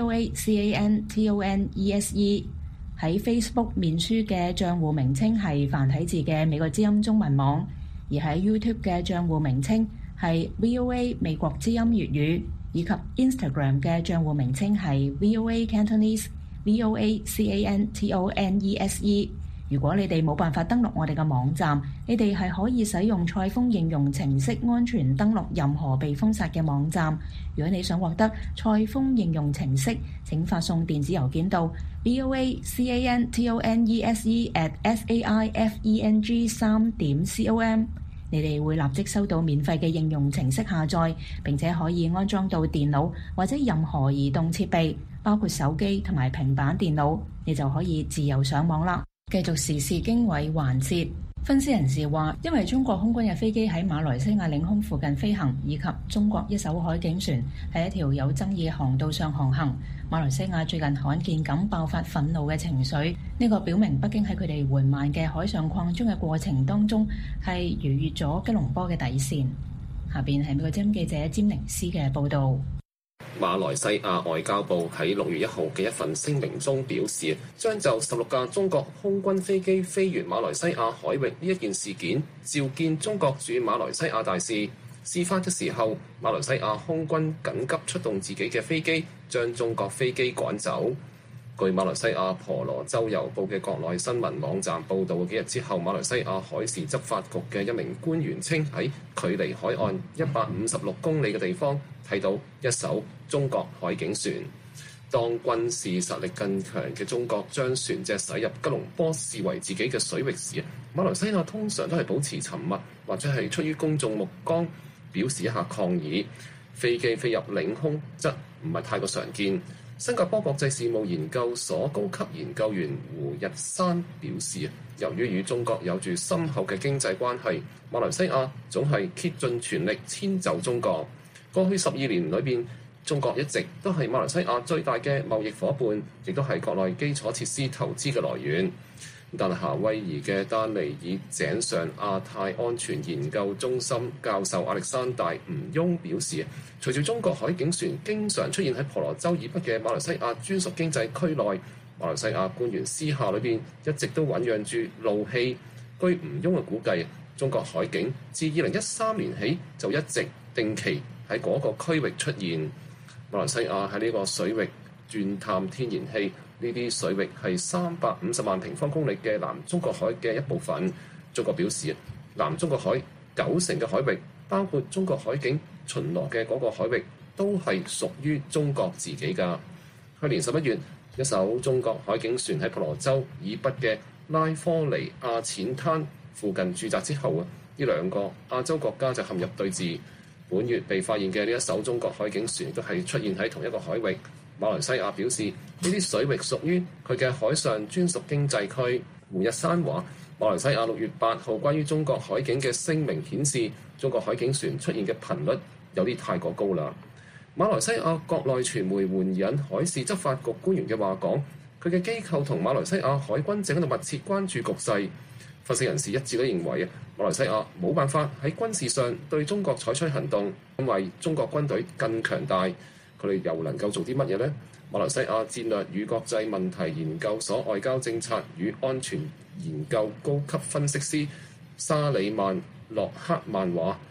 voacantonese。喺 Facebook 面書嘅賬戶名稱係繁體字嘅美國之音中文網，而喺 YouTube 嘅賬戶名稱係 V O A 美國之音粵語，以及 Instagram 嘅賬戶名稱係 V O A Cantonese V O A C A N T O N E S E。 如果你哋冇辦法登錄我哋嘅網站，你哋係可以使用賽風應用程式安全登錄任何被封殺嘅網站。如果你想獲得賽風應用程式，請發送電子郵件到 V O A C A N T O N E S E at S A I F E N G 三點 com。 你哋會立即收到免費嘅應用程式下載，並且可以安裝到電腦或者任何移動設備，包括手機同埋平板電腦，你就可以自由上網啦。繼續時事經緯環節。分析人士話，因為中國空軍嘅飛機喺馬來西亞領空附近飛行，以及中國一艘海警船喺一條有爭議嘅航道上航行，馬來西亞最近罕見咁爆發憤怒嘅情緒。呢個表明北京喺佢哋緩慢嘅海上擴張嘅過程當中，係逾越咗吉隆坡嘅底線。下邊係美國之音記者詹寧斯嘅報導。 馬來西亞外交部喺六月一號嘅一份聲明中表示，將就十六架中國空軍飛機飛越馬來西亞海域呢一件事件召見中國駐馬來西亞大使。事發嘅時候，馬來西亞空軍緊急出動自己嘅飛機，將中國飛機趕走。據馬來西亞婆羅洲郵報嘅國內新聞網站報導，幾日之後，馬來西亞海事執法局嘅一名官員稱，喺距離海岸一百五十六公里嘅地方睇到一艘中國海警船。當軍事實力更強嘅中國將船隻駛入吉隆坡視為自己嘅水域時，馬來西亞通常都係保持沉默，或者係出於公眾目光表示一下抗議。飛機飛入領空則唔係太過常見。新加坡國際事務研究所高級研究員胡日山表示，由於與中國有住深厚嘅經濟關係，馬來西亞總係竭盡全力遷就中國。過去十二年裏邊，中國一直都係馬來西亞最大嘅貿易夥伴，亦都係國內基礎設施投資嘅來源。但夏威夷嘅丹尼爾井上亞太安全研究中心教授亞歷山大吳雍表示，隨住中國海警船經常出現喺婆羅洲以北嘅馬來西亞專屬經濟區內，馬來西亞官員私下裏邊一直都醖釀住怒氣。據吳雍嘅估計，中國海警自二零一三年起就一直定期喺嗰個區域出現。馬來西亞喺呢個水域鑽探天然氣。呢啲水域係三百五十萬平方公里嘅南中國海嘅一部分。中國表示，南中國海九成嘅海域，包括中國海警巡邏嘅嗰個海域，都係屬於中國自己㗎。去年十一月，一艘中國海警船喺婆羅洲以北嘅拉科尼亞淺灘附近駐紮之後啊，呢兩個亞洲國家就陷入對峙。本月被發現嘅呢一艘中國海警船都係出現喺同一個海域。馬來西亞表示，呢啲水域屬於佢嘅海上專屬經濟區。胡日山話，馬來西亞六月八號關於中國海警嘅聲明顯示，中國海警船出現嘅頻率有啲太過高啦。馬來西亞國內傳媒援引海事執法局官員嘅話講，佢嘅機構同馬來西亞海軍正喺度密切關注局勢。分析人士一致都認為啊，馬來西亞冇辦法喺軍事上對中國採取行動，因為中國軍隊更強大。佢哋又能夠做啲乜嘢呢？馬來西亞戰略與國際問題研究所外交政策與安全研究高級分析師沙里曼洛克曼話，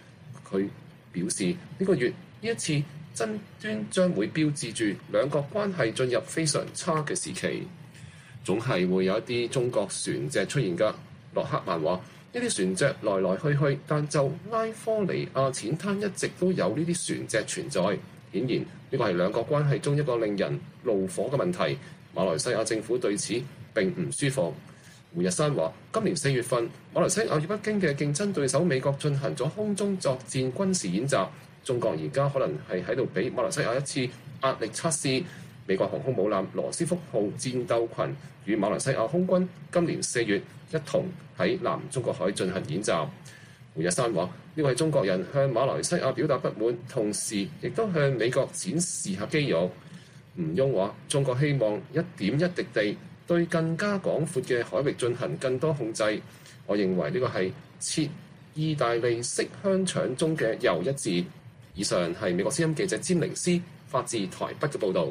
佢表示呢、這個月呢一次爭端將會標誌住兩國關係進入非常差嘅時期，總係會有一啲中國船隻出現㗎。洛克曼話：呢啲船隻來來去去，但就拉科尼亞淺灘一直都有呢啲船隻存在。顯然呢個係兩國關係中一個令人怒火嘅問題。馬來西亞政府對此並唔舒服。胡日山話：今年四月份，馬來西亞與北京嘅競爭對手美國進行咗空中作戰軍事演習，中國而家可能係喺度俾馬來西亞一次壓力測試。美國航空母艦羅斯福號戰鬥群與馬來西亞空軍今年四月一同喺南中國海進行演習。胡日山話：呢個係中國人向馬來西亞表達不滿，同時亦都向美國展示下肌肉。吳邕話：中國希望一點一滴地對更加廣闊嘅海域進行更多控制。我認為呢個係切意大利式香腸中嘅又一字。以上係美國之音記者詹寧斯發自台北嘅報導。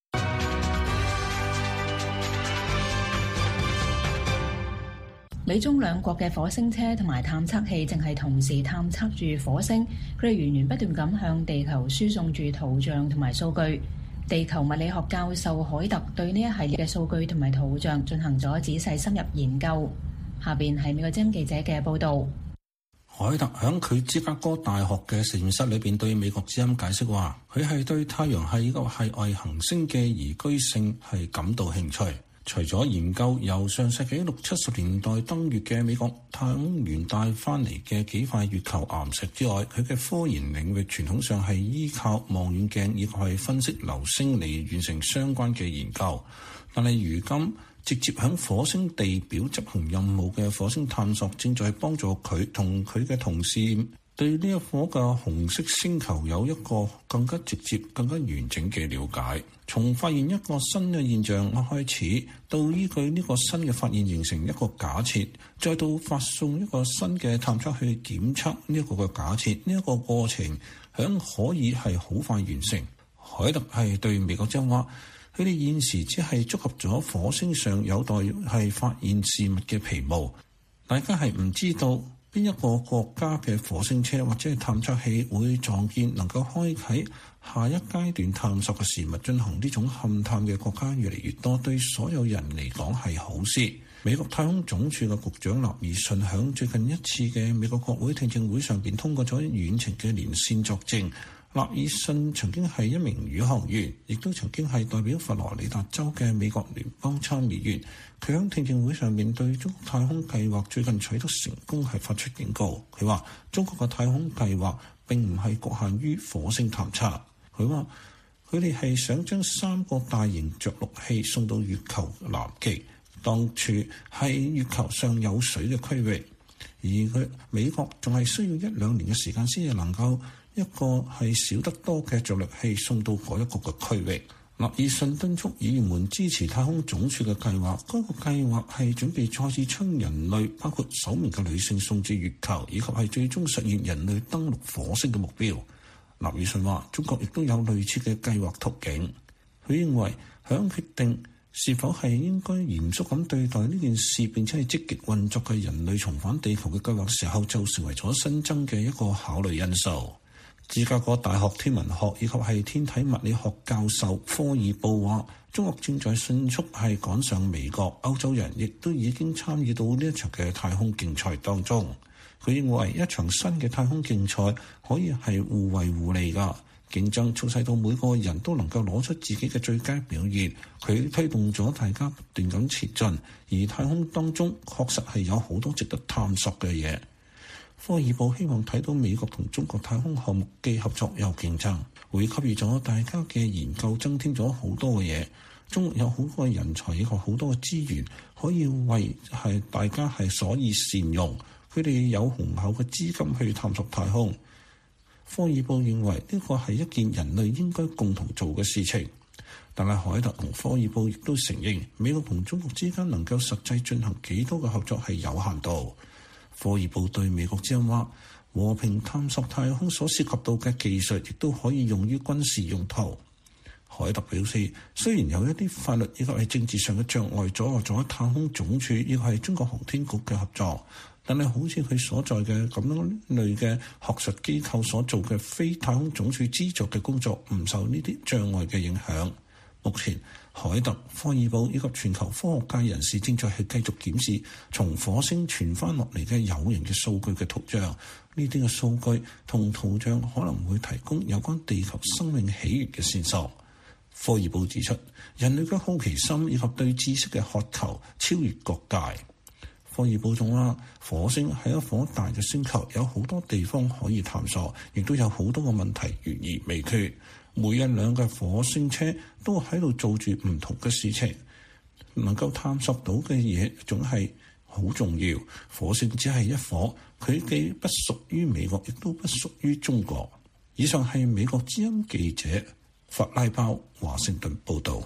美中兩國嘅火星車同埋探測器正係同時探測住火星，佢哋源源不斷咁向地球輸送住圖像同埋數據。地球物理學教授海特對呢一系列嘅數據同埋圖像進行咗仔細深入研究。下邊係美國之音記者嘅報導。 海特喺佢芝加哥大學嘅實驗室裏邊對美國之音解釋話，佢係對太陽系呢個系外行星嘅宜居性係感到興趣。除咗研究由上世紀六七十年代登月嘅美國太空員帶翻嚟嘅幾塊月球岩石之外，佢嘅科研領域傳統上係依靠望遠鏡以及係分析流星嚟完成相關嘅研究。但係如今直接響火星地表執行任務嘅火星探索，正在幫助佢同佢嘅同事對呢一顆嘅紅色星球有一個更加直接、更加完整嘅了解。從發現一個新嘅現象開始，到依據呢個新嘅發現形成一個假設，再到發送一個新嘅探測去檢測呢一個嘅假設，呢一個過程響可以係好快完成。海特係對美國之音話，佢哋現時只係觸及咗火星上有待係發現事物嘅皮毛，大家係唔知道邊一個國家嘅火星車或者係探測器會撞見能夠開啟下一階段探索嘅事物。進行呢種勘探嘅國家越嚟越多，對所有人嚟講係好事。美國太空總署嘅局長納爾遜響最近一次嘅美國國會聽證會上邊通過咗遠程嘅連線作證。納爾遜曾經係一名宇航員，亦都曾經係代表佛羅里達州嘅美國聯邦參議員。佢喺聽證會上面對中國太空計劃最近取得成功係發出警告。佢話中國嘅太空計劃並唔係局限於火星探測。佢話佢哋係想將三個大型着陸器送到月球南極，當處係月球上有水嘅區域，而佢美國仲係需要一兩年嘅時間先至能夠一個係少得多嘅着陸器送到嗰一個嘅區域。納爾遜敦促議員們支持太空總署嘅計劃，該個計劃係準備再次將人類包括首名嘅女性送至月球，以及係最終實現人類登陸火星嘅目標。納爾遜話：中國亦都有類似嘅計劃途徑。佢認為響決定是否係應該嚴肅咁對待呢件事，並且係積極運作嘅人類重返地球嘅計劃時候，就成為咗新增嘅一個考慮因素。芝加哥大學天文學以及係天體物理學教授科爾布話：中國正在迅速係趕上美國，歐洲人亦都已經參與到呢一場嘅太空競賽當中。佢認為一場新嘅太空競賽可以係互惠互利㗎，競爭促使到每個人都能夠攞出自己嘅最佳表現。佢推動咗大家不斷咁前進，而太空當中確實係有好多值得探索嘅嘢。科爾布希望睇到美國同中國太空項目既合作又競爭，會給予咗大家嘅研究增添咗好多嘅嘢。中國有好多嘅人才以及好多嘅資源，可以為係大家係所以善用。佢哋有雄厚嘅資金去探索太空。科爾布認為呢個係一件人類應該共同做嘅事情，但係海特同科爾布亦都承認，美國同中國之間能夠實際進行幾多嘅合作係有限度。科爾布對美國之音話：和平探索太空所涉及到嘅技術，亦都可以用於軍事用途。 凱特表示，雖然有一啲法律以及係政治上嘅障礙阻礙咗太空總署以及係中國航天局嘅合作，但係好似佢所在嘅咁樣類嘅學術機構所做嘅非太空總署資助嘅工作唔受呢啲障礙嘅影響。目前凱特、科爾堡以及全球科學界人士正在係繼續檢視從火星傳翻落嚟嘅有形嘅數據嘅圖像，呢啲嘅數據同圖像可能會提供有關地球生命起源嘅線索。科爾堡指出，人類嘅好奇心以及對知識嘅渴求超越各界。科爾堡仲話，火星係一顆大嘅星球，有好多地方可以探索，亦都有好多個問題懸而未決。每一輛嘅火星車都喺度做住唔同嘅事情，能夠探索到嘅嘢總係好重要。火星只係一顆，佢既不屬於美國，亦都不屬於中國。以上係美國之音記者法拉包華盛頓報導。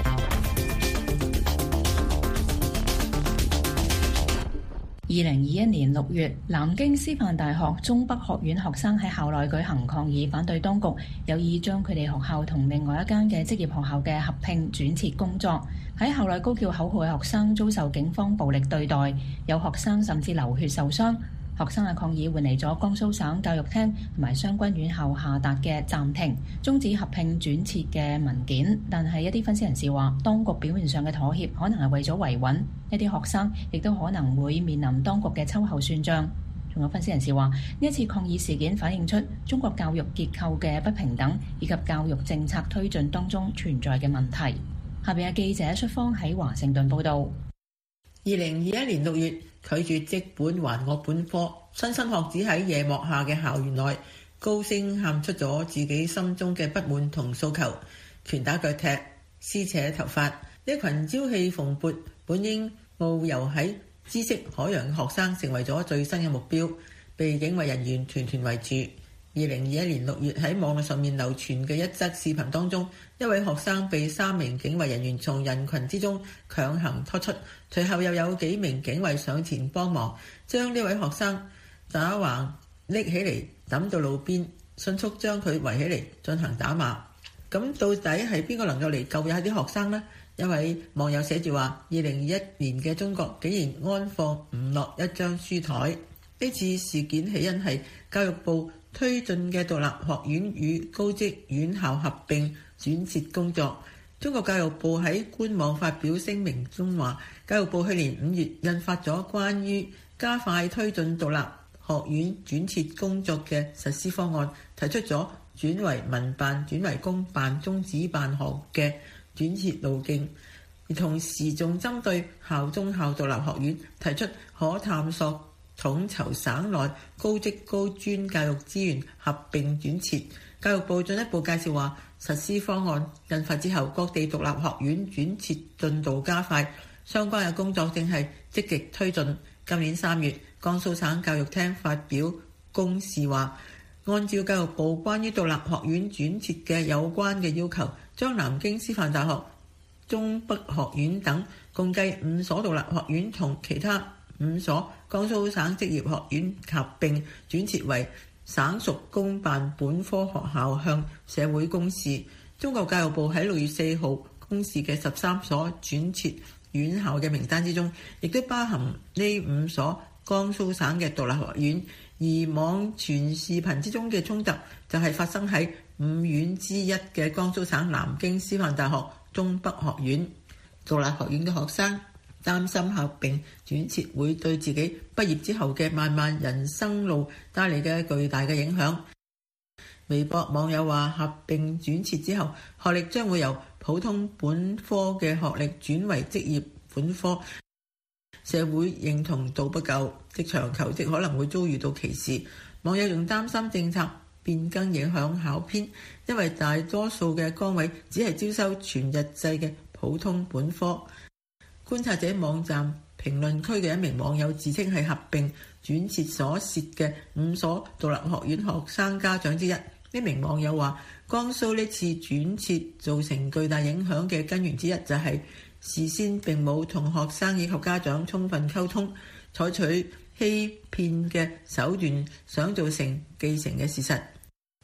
二零二一年六月，南京師範大學中北學院學生喺校內舉行抗議，反對當局有意將佢哋學校同另外一間嘅職業學校嘅合併轉設工作。喺校內高叫口號嘅學生遭受警方暴力對待，有學生甚至流血受傷。學生嘅抗議換嚟咗江蘇省教育廳同埋相關院校下達嘅暫停、終止合併轉設嘅文件，但係一啲分析人士話，當局表面上嘅妥協可能係為咗維穩，一啲學生亦都可能會面臨當局嘅秋後算賬。仲有分析人士話，呢一次抗議事件反映出中國教育結構嘅不平等，以及教育政策推進當中存在嘅問題。下邊嘅記者出方喺華盛頓報導。 二零二一年六月，拒絕即本還我本科，莘莘學子喺夜幕下嘅校園內高聲喊出咗自己心中嘅不滿同訴求，拳打腳踢、撕扯頭髮。呢群朝氣蓬勃、本應遨遊喺知識海洋嘅學生，成為咗最新嘅目標，被警衛人員團團圍住。二零二一年六月喺網絡上面流傳嘅一則視頻當中，一位學生被三名警衛人員從人群之中強行拖出，隨後又有幾名警衛上前幫忙，將呢位學生打橫拎起嚟抌到路邊，迅速將佢圍起嚟進行打罵。咁到底係邊個能夠嚟救一下啲學生呢？一位網友寫住話：二零二一年嘅中國竟然安放唔落一張書枱。呢次事件起因係教育部推進嘅獨立學院與高職院校合併轉設工作。中國教育部喺官網發表聲明中話，教育部去年五月印發咗關於加快推進獨立學院轉設工作嘅實施方案，提出咗轉為民辦、轉為公辦、中資辦學嘅轉設路徑，而同時仲針對校中校獨立學院提出可探索統籌省內高職高專教育資源合併轉設。教育部進一步介紹話，實施方案印發之後，各地獨立學院轉設進度加快，相關嘅工作正係積極推進。今年三月，江蘇省教育廳發表公示話，按照教育部關於獨立學院轉設嘅有關嘅要求，將南京師範大學、中北學院等共計五所獨立學院同其他五所江蘇省職業學院合併轉設為省屬公辦本科學校，向社會公示。中國教育部喺六月四號公示嘅十三所轉設院校嘅名單之中，亦都包含呢五所江蘇省嘅獨立學院。而網傳視頻之中嘅衝突就係發生喺五院之一嘅江蘇省南京師範大學中北學院。獨立學院嘅學生擔心合併轉設會對自己畢業之後嘅漫漫人生路帶嚟嘅巨大嘅影響。微博網友話，合併轉設之後，學歷將會由普通本科嘅學歷轉為職業本科，社會認同度不夠，職場求職可能會遭遇到歧視。網友仲擔心政策變更影響考編，因為大多數嘅崗位只係招收全日制嘅普通本科。觀察者網站評論區嘅一名網友自稱係合併轉設所涉嘅五所獨立學院學生家長之一。呢名網友話，江蘇呢次轉設造成巨大影響嘅根源之一就係事先並冇同學生以及家長充分溝通，採取欺騙嘅手段想造成既成嘅事實。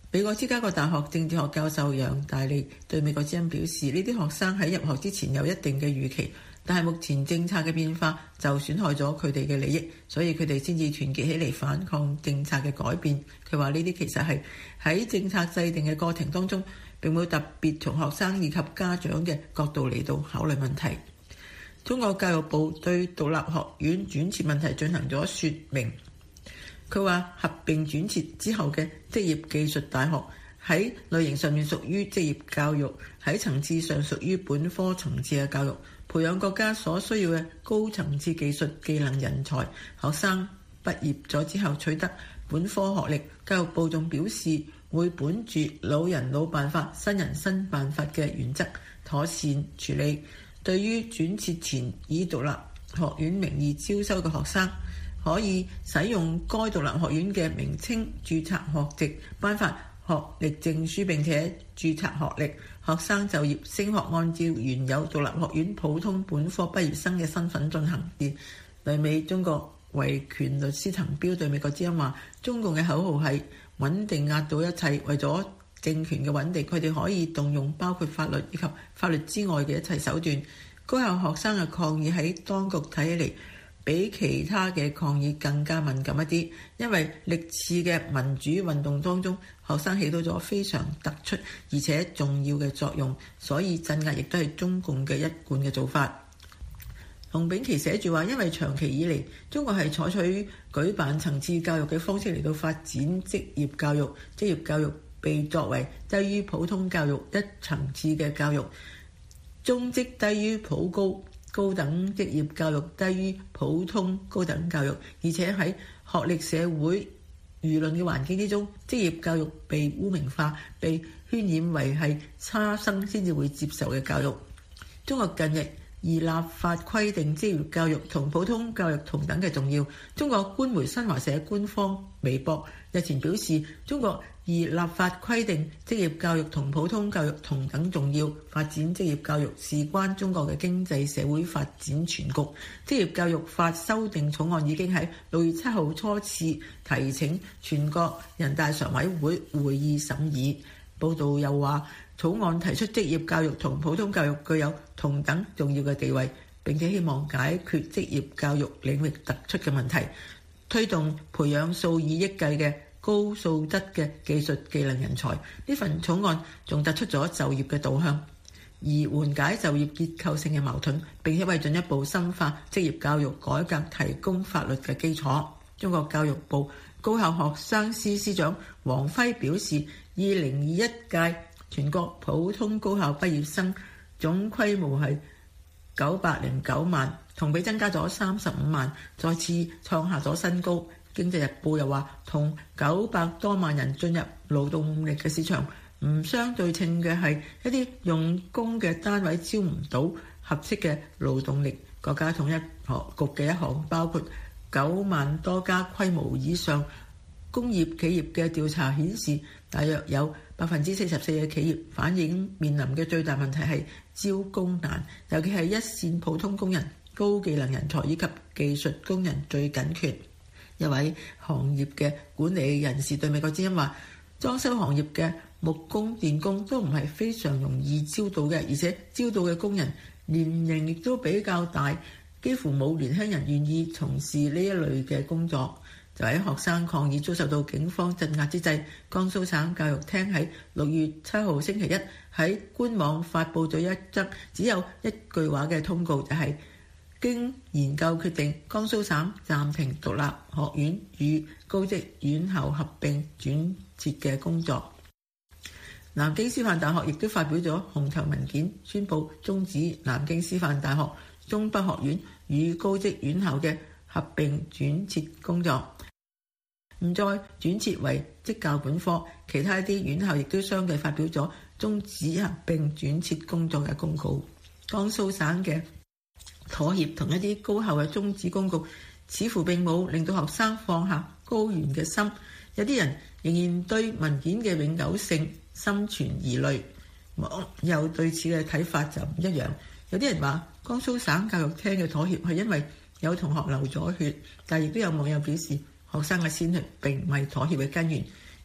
美國芝加哥大學政治學教授楊大利對美國之音表示，呢啲學生喺入學之前有一定嘅預期，但係目前政策嘅變化就損害咗佢哋嘅利益，所以佢哋先至團結起嚟反抗政策嘅改變。佢話呢啲其實係喺政策制定嘅過程當中，並冇特別從學生以及家長嘅角度嚟到考慮問題。中國教育部對獨立學院轉設問題進行咗說明。佢話合併轉設之後嘅職業技術大學喺類型上面屬於職業教育，喺層次上屬於本科層次嘅教育，培養國家所需要嘅高層次技術技能人才。學生畢業咗之後取得本科學歷。教育部仲表示會本住老人老辦法、新人新辦法嘅原則，妥善處理對於轉設前以獨立學院名義招收嘅學生，可以使用該獨立學院嘅名稱註冊學籍，頒發學歷證書，並且註冊學歷。學生就業升學按照原有獨立學院普通本科畢業生嘅身份進行。對美中國維權律師滕彪對美國之音話，中共嘅口號係穩定壓倒一切，為咗政權嘅穩定，佢哋可以動用包括法律以及法律之外嘅一切手段。高校學生嘅抗議喺當局睇起嚟比其他嘅抗議更加敏感一啲，因為歷次嘅民主運動當中，學生起到咗非常突出而且重要嘅作用，所以鎮壓亦都係中共嘅一貫嘅做法。洪炳琦寫住話，因為長期以嚟中國係採取舉辦層次教育嘅方式嚟到發展職業教育，職業教育被作為低於普通教育一層次嘅教育，中職低於普高，高等職業教育低於普通高等教育，而且喺學歷社會輿論嘅環境之中，職業教育被污名化，被渲染為係差生先至會接受嘅教育。中國近日以立法規定職業教育同普通教育同等嘅重要。中國官媒新華社官方微博日前表示，中國以立法規定職業教育同普通教育同等重要，發展職業教育事關中國嘅經濟社會發展全局。職業教育法修訂草案已經喺六月七號初次提請全國人大常委會會議審議。報道又話，草案提出職業教育同普通教育具有同等重要嘅地位，並且希望解決職業教育領域突出嘅問題，推動培養數以億計嘅高素質嘅技術技能人才。呢份草案仲突出咗就業嘅導向，而緩解就業結構性嘅矛盾，並且為進一步深化職業教育改革提供法律嘅基礎。中國教育部高校學生司司長王輝表示，二零二一屆全國普通高校畢業生總規模係九百零九萬，同比增加咗三十五萬，再次創下咗新高。經濟日報又話，同九百多萬人進入勞動力嘅市場唔相對稱嘅係一啲用工嘅單位招唔到合適嘅勞動力。國家統一局嘅一項包括九萬多家規模以上工業企業嘅調查顯示，大約有百分之四十四嘅企業反映面臨嘅最大問題係招工難，尤其係一線普通工人、高技能人才以及技術工人最緊缺。一位行業嘅管理人士對美國之音話，裝修行業嘅木工、電工都唔係非常容易招到嘅，而且招到嘅工人年齡亦都比較大，幾乎冇年輕人願意從事呢一類嘅工作。就喺學生抗議遭受到警方鎮壓之際，江蘇省教育廳喺六月七號星期一喺官網發布咗一則只有一句話嘅通告，就係、是、經研究決定，江蘇省暫停獨立學院與高職院校合併轉設嘅工作。南京師範大學亦都發表咗紅頭文件，宣布終止南京師範大學、東北學院與高職院校嘅合併轉設工作，唔再轉設為職教本科。其他一啲院校亦都相繼發表咗終止合併轉設工作嘅公告。江蘇省嘅妥協同一啲高校嘅終止公告，似乎並冇令到學生放下高原嘅心。有啲人仍然對文件嘅永久性心存疑慮，網友對此嘅睇法就唔一樣。有啲人話江蘇省教育廳嘅妥協係因為有同學流咗血，但亦都有網友表示學生嘅鮮血並唔係妥協嘅根源。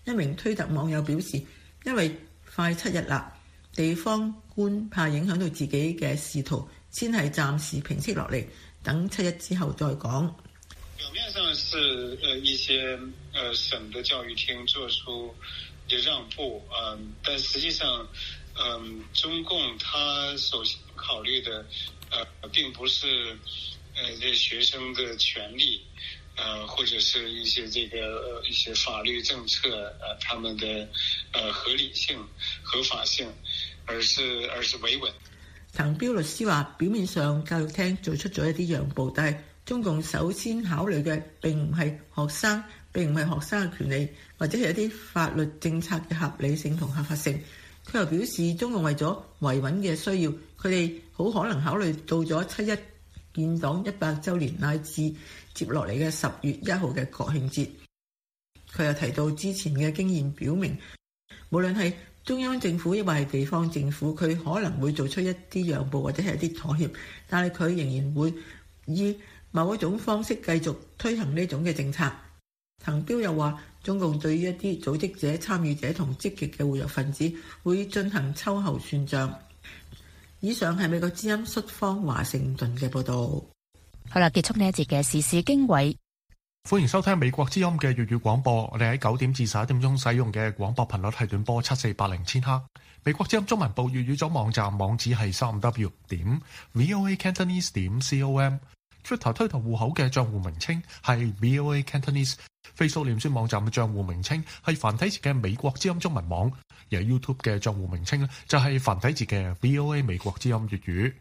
一名推特網友表示，因為快七日啦，地方官怕影響到自己嘅仕途，先係暫時平息落嚟，等七日之後再講。 表面上是呃一些呃省的教育廳做出一讓步，嗯，但實際上，嗯，中共他首先考慮的呃並不是呃這學生的權利，呃或者是一些這個一些法律政策呃他們的呃合理性、合法性，而是而是維穩。 滕彪律師話：表面上教育廳做出咗一啲讓步，但係中共首先考慮嘅並唔係學生，並唔係學生嘅權利，或者係一啲法律政策嘅合理性同合法性。佢又表示，中共為咗維穩嘅需要，佢哋好可能考慮到咗七一建黨一百週年乃至接落嚟嘅十月一號嘅國慶節。佢又提到之前嘅經驗表明，無論係中央政府亦或係地方政府，佢可能會做出一啲讓步或者係一啲妥協，但係佢仍然會以某一種方式繼續推行呢種嘅政策。滕彪又話，中共對於一啲組織者、參與者同積極嘅活躍分子會進行秋後算賬。以上係美國之音率方華盛頓嘅報導。 好啦，結束呢一節嘅時事經緯。 歡迎收聽美國之音嘅粵語廣播。我哋喺九點至十一點鐘使用嘅廣播頻率係短波七四八零千赫。美國之音中文部粵語組網站網址係三 w 點 voa cantonese 點 com。Twitter 推特戶口嘅賬戶名稱係 voa cantonese。Facebook 臉書網站嘅賬戶名稱係繁體字嘅美國之音中文網。而 YouTube 嘅賬戶名稱呢就係繁體字嘅 voa 美國之音粵語。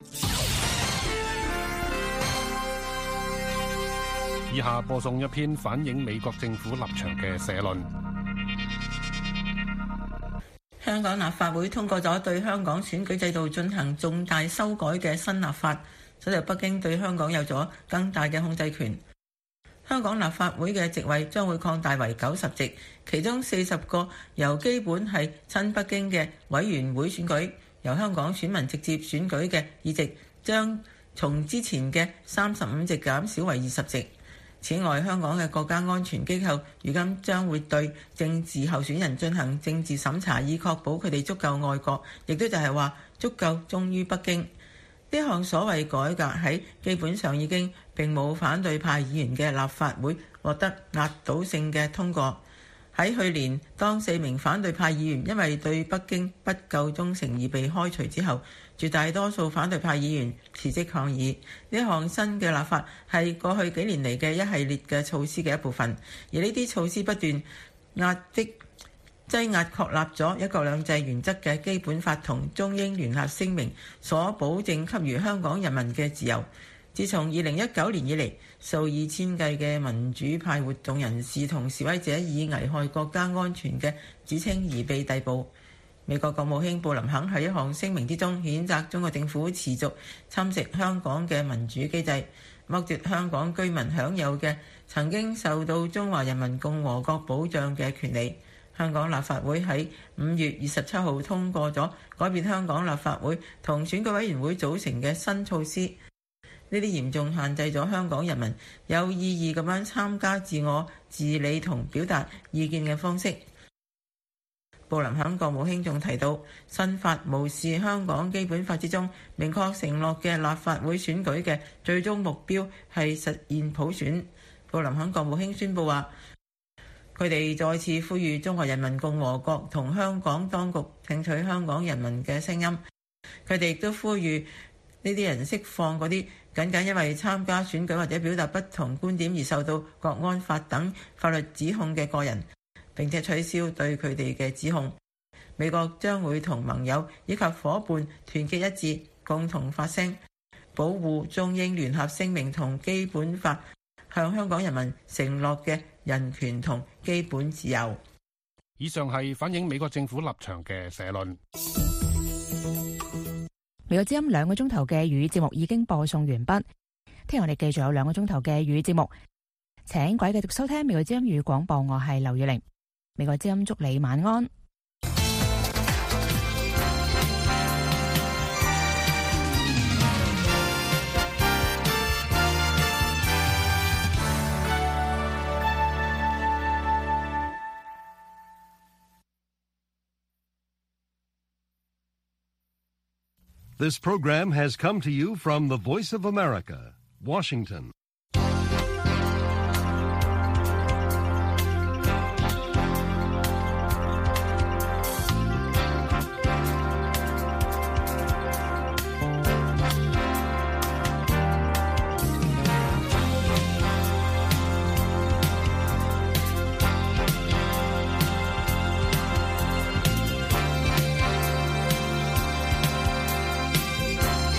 以下播送一篇反映美國政府立場嘅社論。 香港立法會通過咗對香港選舉制度進行重大修改嘅新立法，使得北京對香港有咗更大嘅控制權。香港立法會嘅席位將會擴大為九十席，其中四十個由基本係親北京嘅委員會選舉，由香港選民直接選舉嘅議席將從之前嘅三十五席減少為二十席。此外，香港嘅國家安全機構如今將會對政治候選人進行政治審查，以確保佢哋足夠愛國，亦都就係話足夠忠於北京。呢項所謂改革喺基本上已經並冇反對派議員嘅立法會獲得壓倒性嘅通過。喺去年，當四名反對派議員因為對北京不夠忠誠而被開除之後，絕大多數反對派議員辭職抗議。呢項新嘅立法係過去幾年嚟嘅一系列嘅措施嘅一部分，而呢啲措施不斷壓迫擠壓確立咗一國兩制原則嘅基本法同中英聯合聲明所保證給予香港人民嘅自由。自從二零一九年以嚟，數以千計嘅民主派活動人士同示威者以危害國家安全嘅指稱而被逮捕。美國國務卿布林肯喺一項聲明之中譴責中國政府持續侵蝕香港嘅民主機制，剝奪香港居民享有嘅曾經受到中華人民共和國保障嘅權利。香港立法會喺五月二十七號通過咗改變香港立法會同選舉委員會組成嘅新措施，呢啲嚴重限制咗香港人民有意義咁樣參加自我治理同表達意見嘅方式。布林肯國務卿仲提到，新法無視香港基本法之中明確承諾嘅立法會選舉嘅最終目標係實現普選。布林肯國務卿宣布話，佢哋再次呼籲中華人民共和國同香港當局聽取香港人民嘅聲音。佢哋亦都呼籲呢啲人釋放嗰啲僅僅因為參加選舉或者表達不同觀點而受到國安法等法律指控嘅個人，並且取消對佢哋嘅指控。美國將會同盟友以及伙伴團結一致，共同發聲，保護中英聯合聲明同基本法向香港人民承諾嘅人權同基本自由。 以上係反映美國政府立場嘅社論。 美國之音兩個鐘頭嘅粵語節目已經播送完畢，聽日我哋繼續有兩個鐘頭嘅粵語節目，請各位繼續收聽美國之音粵語廣播，我係劉月玲。美國之音祝你晚安。 This program has come to you from the Voice of America, Washington.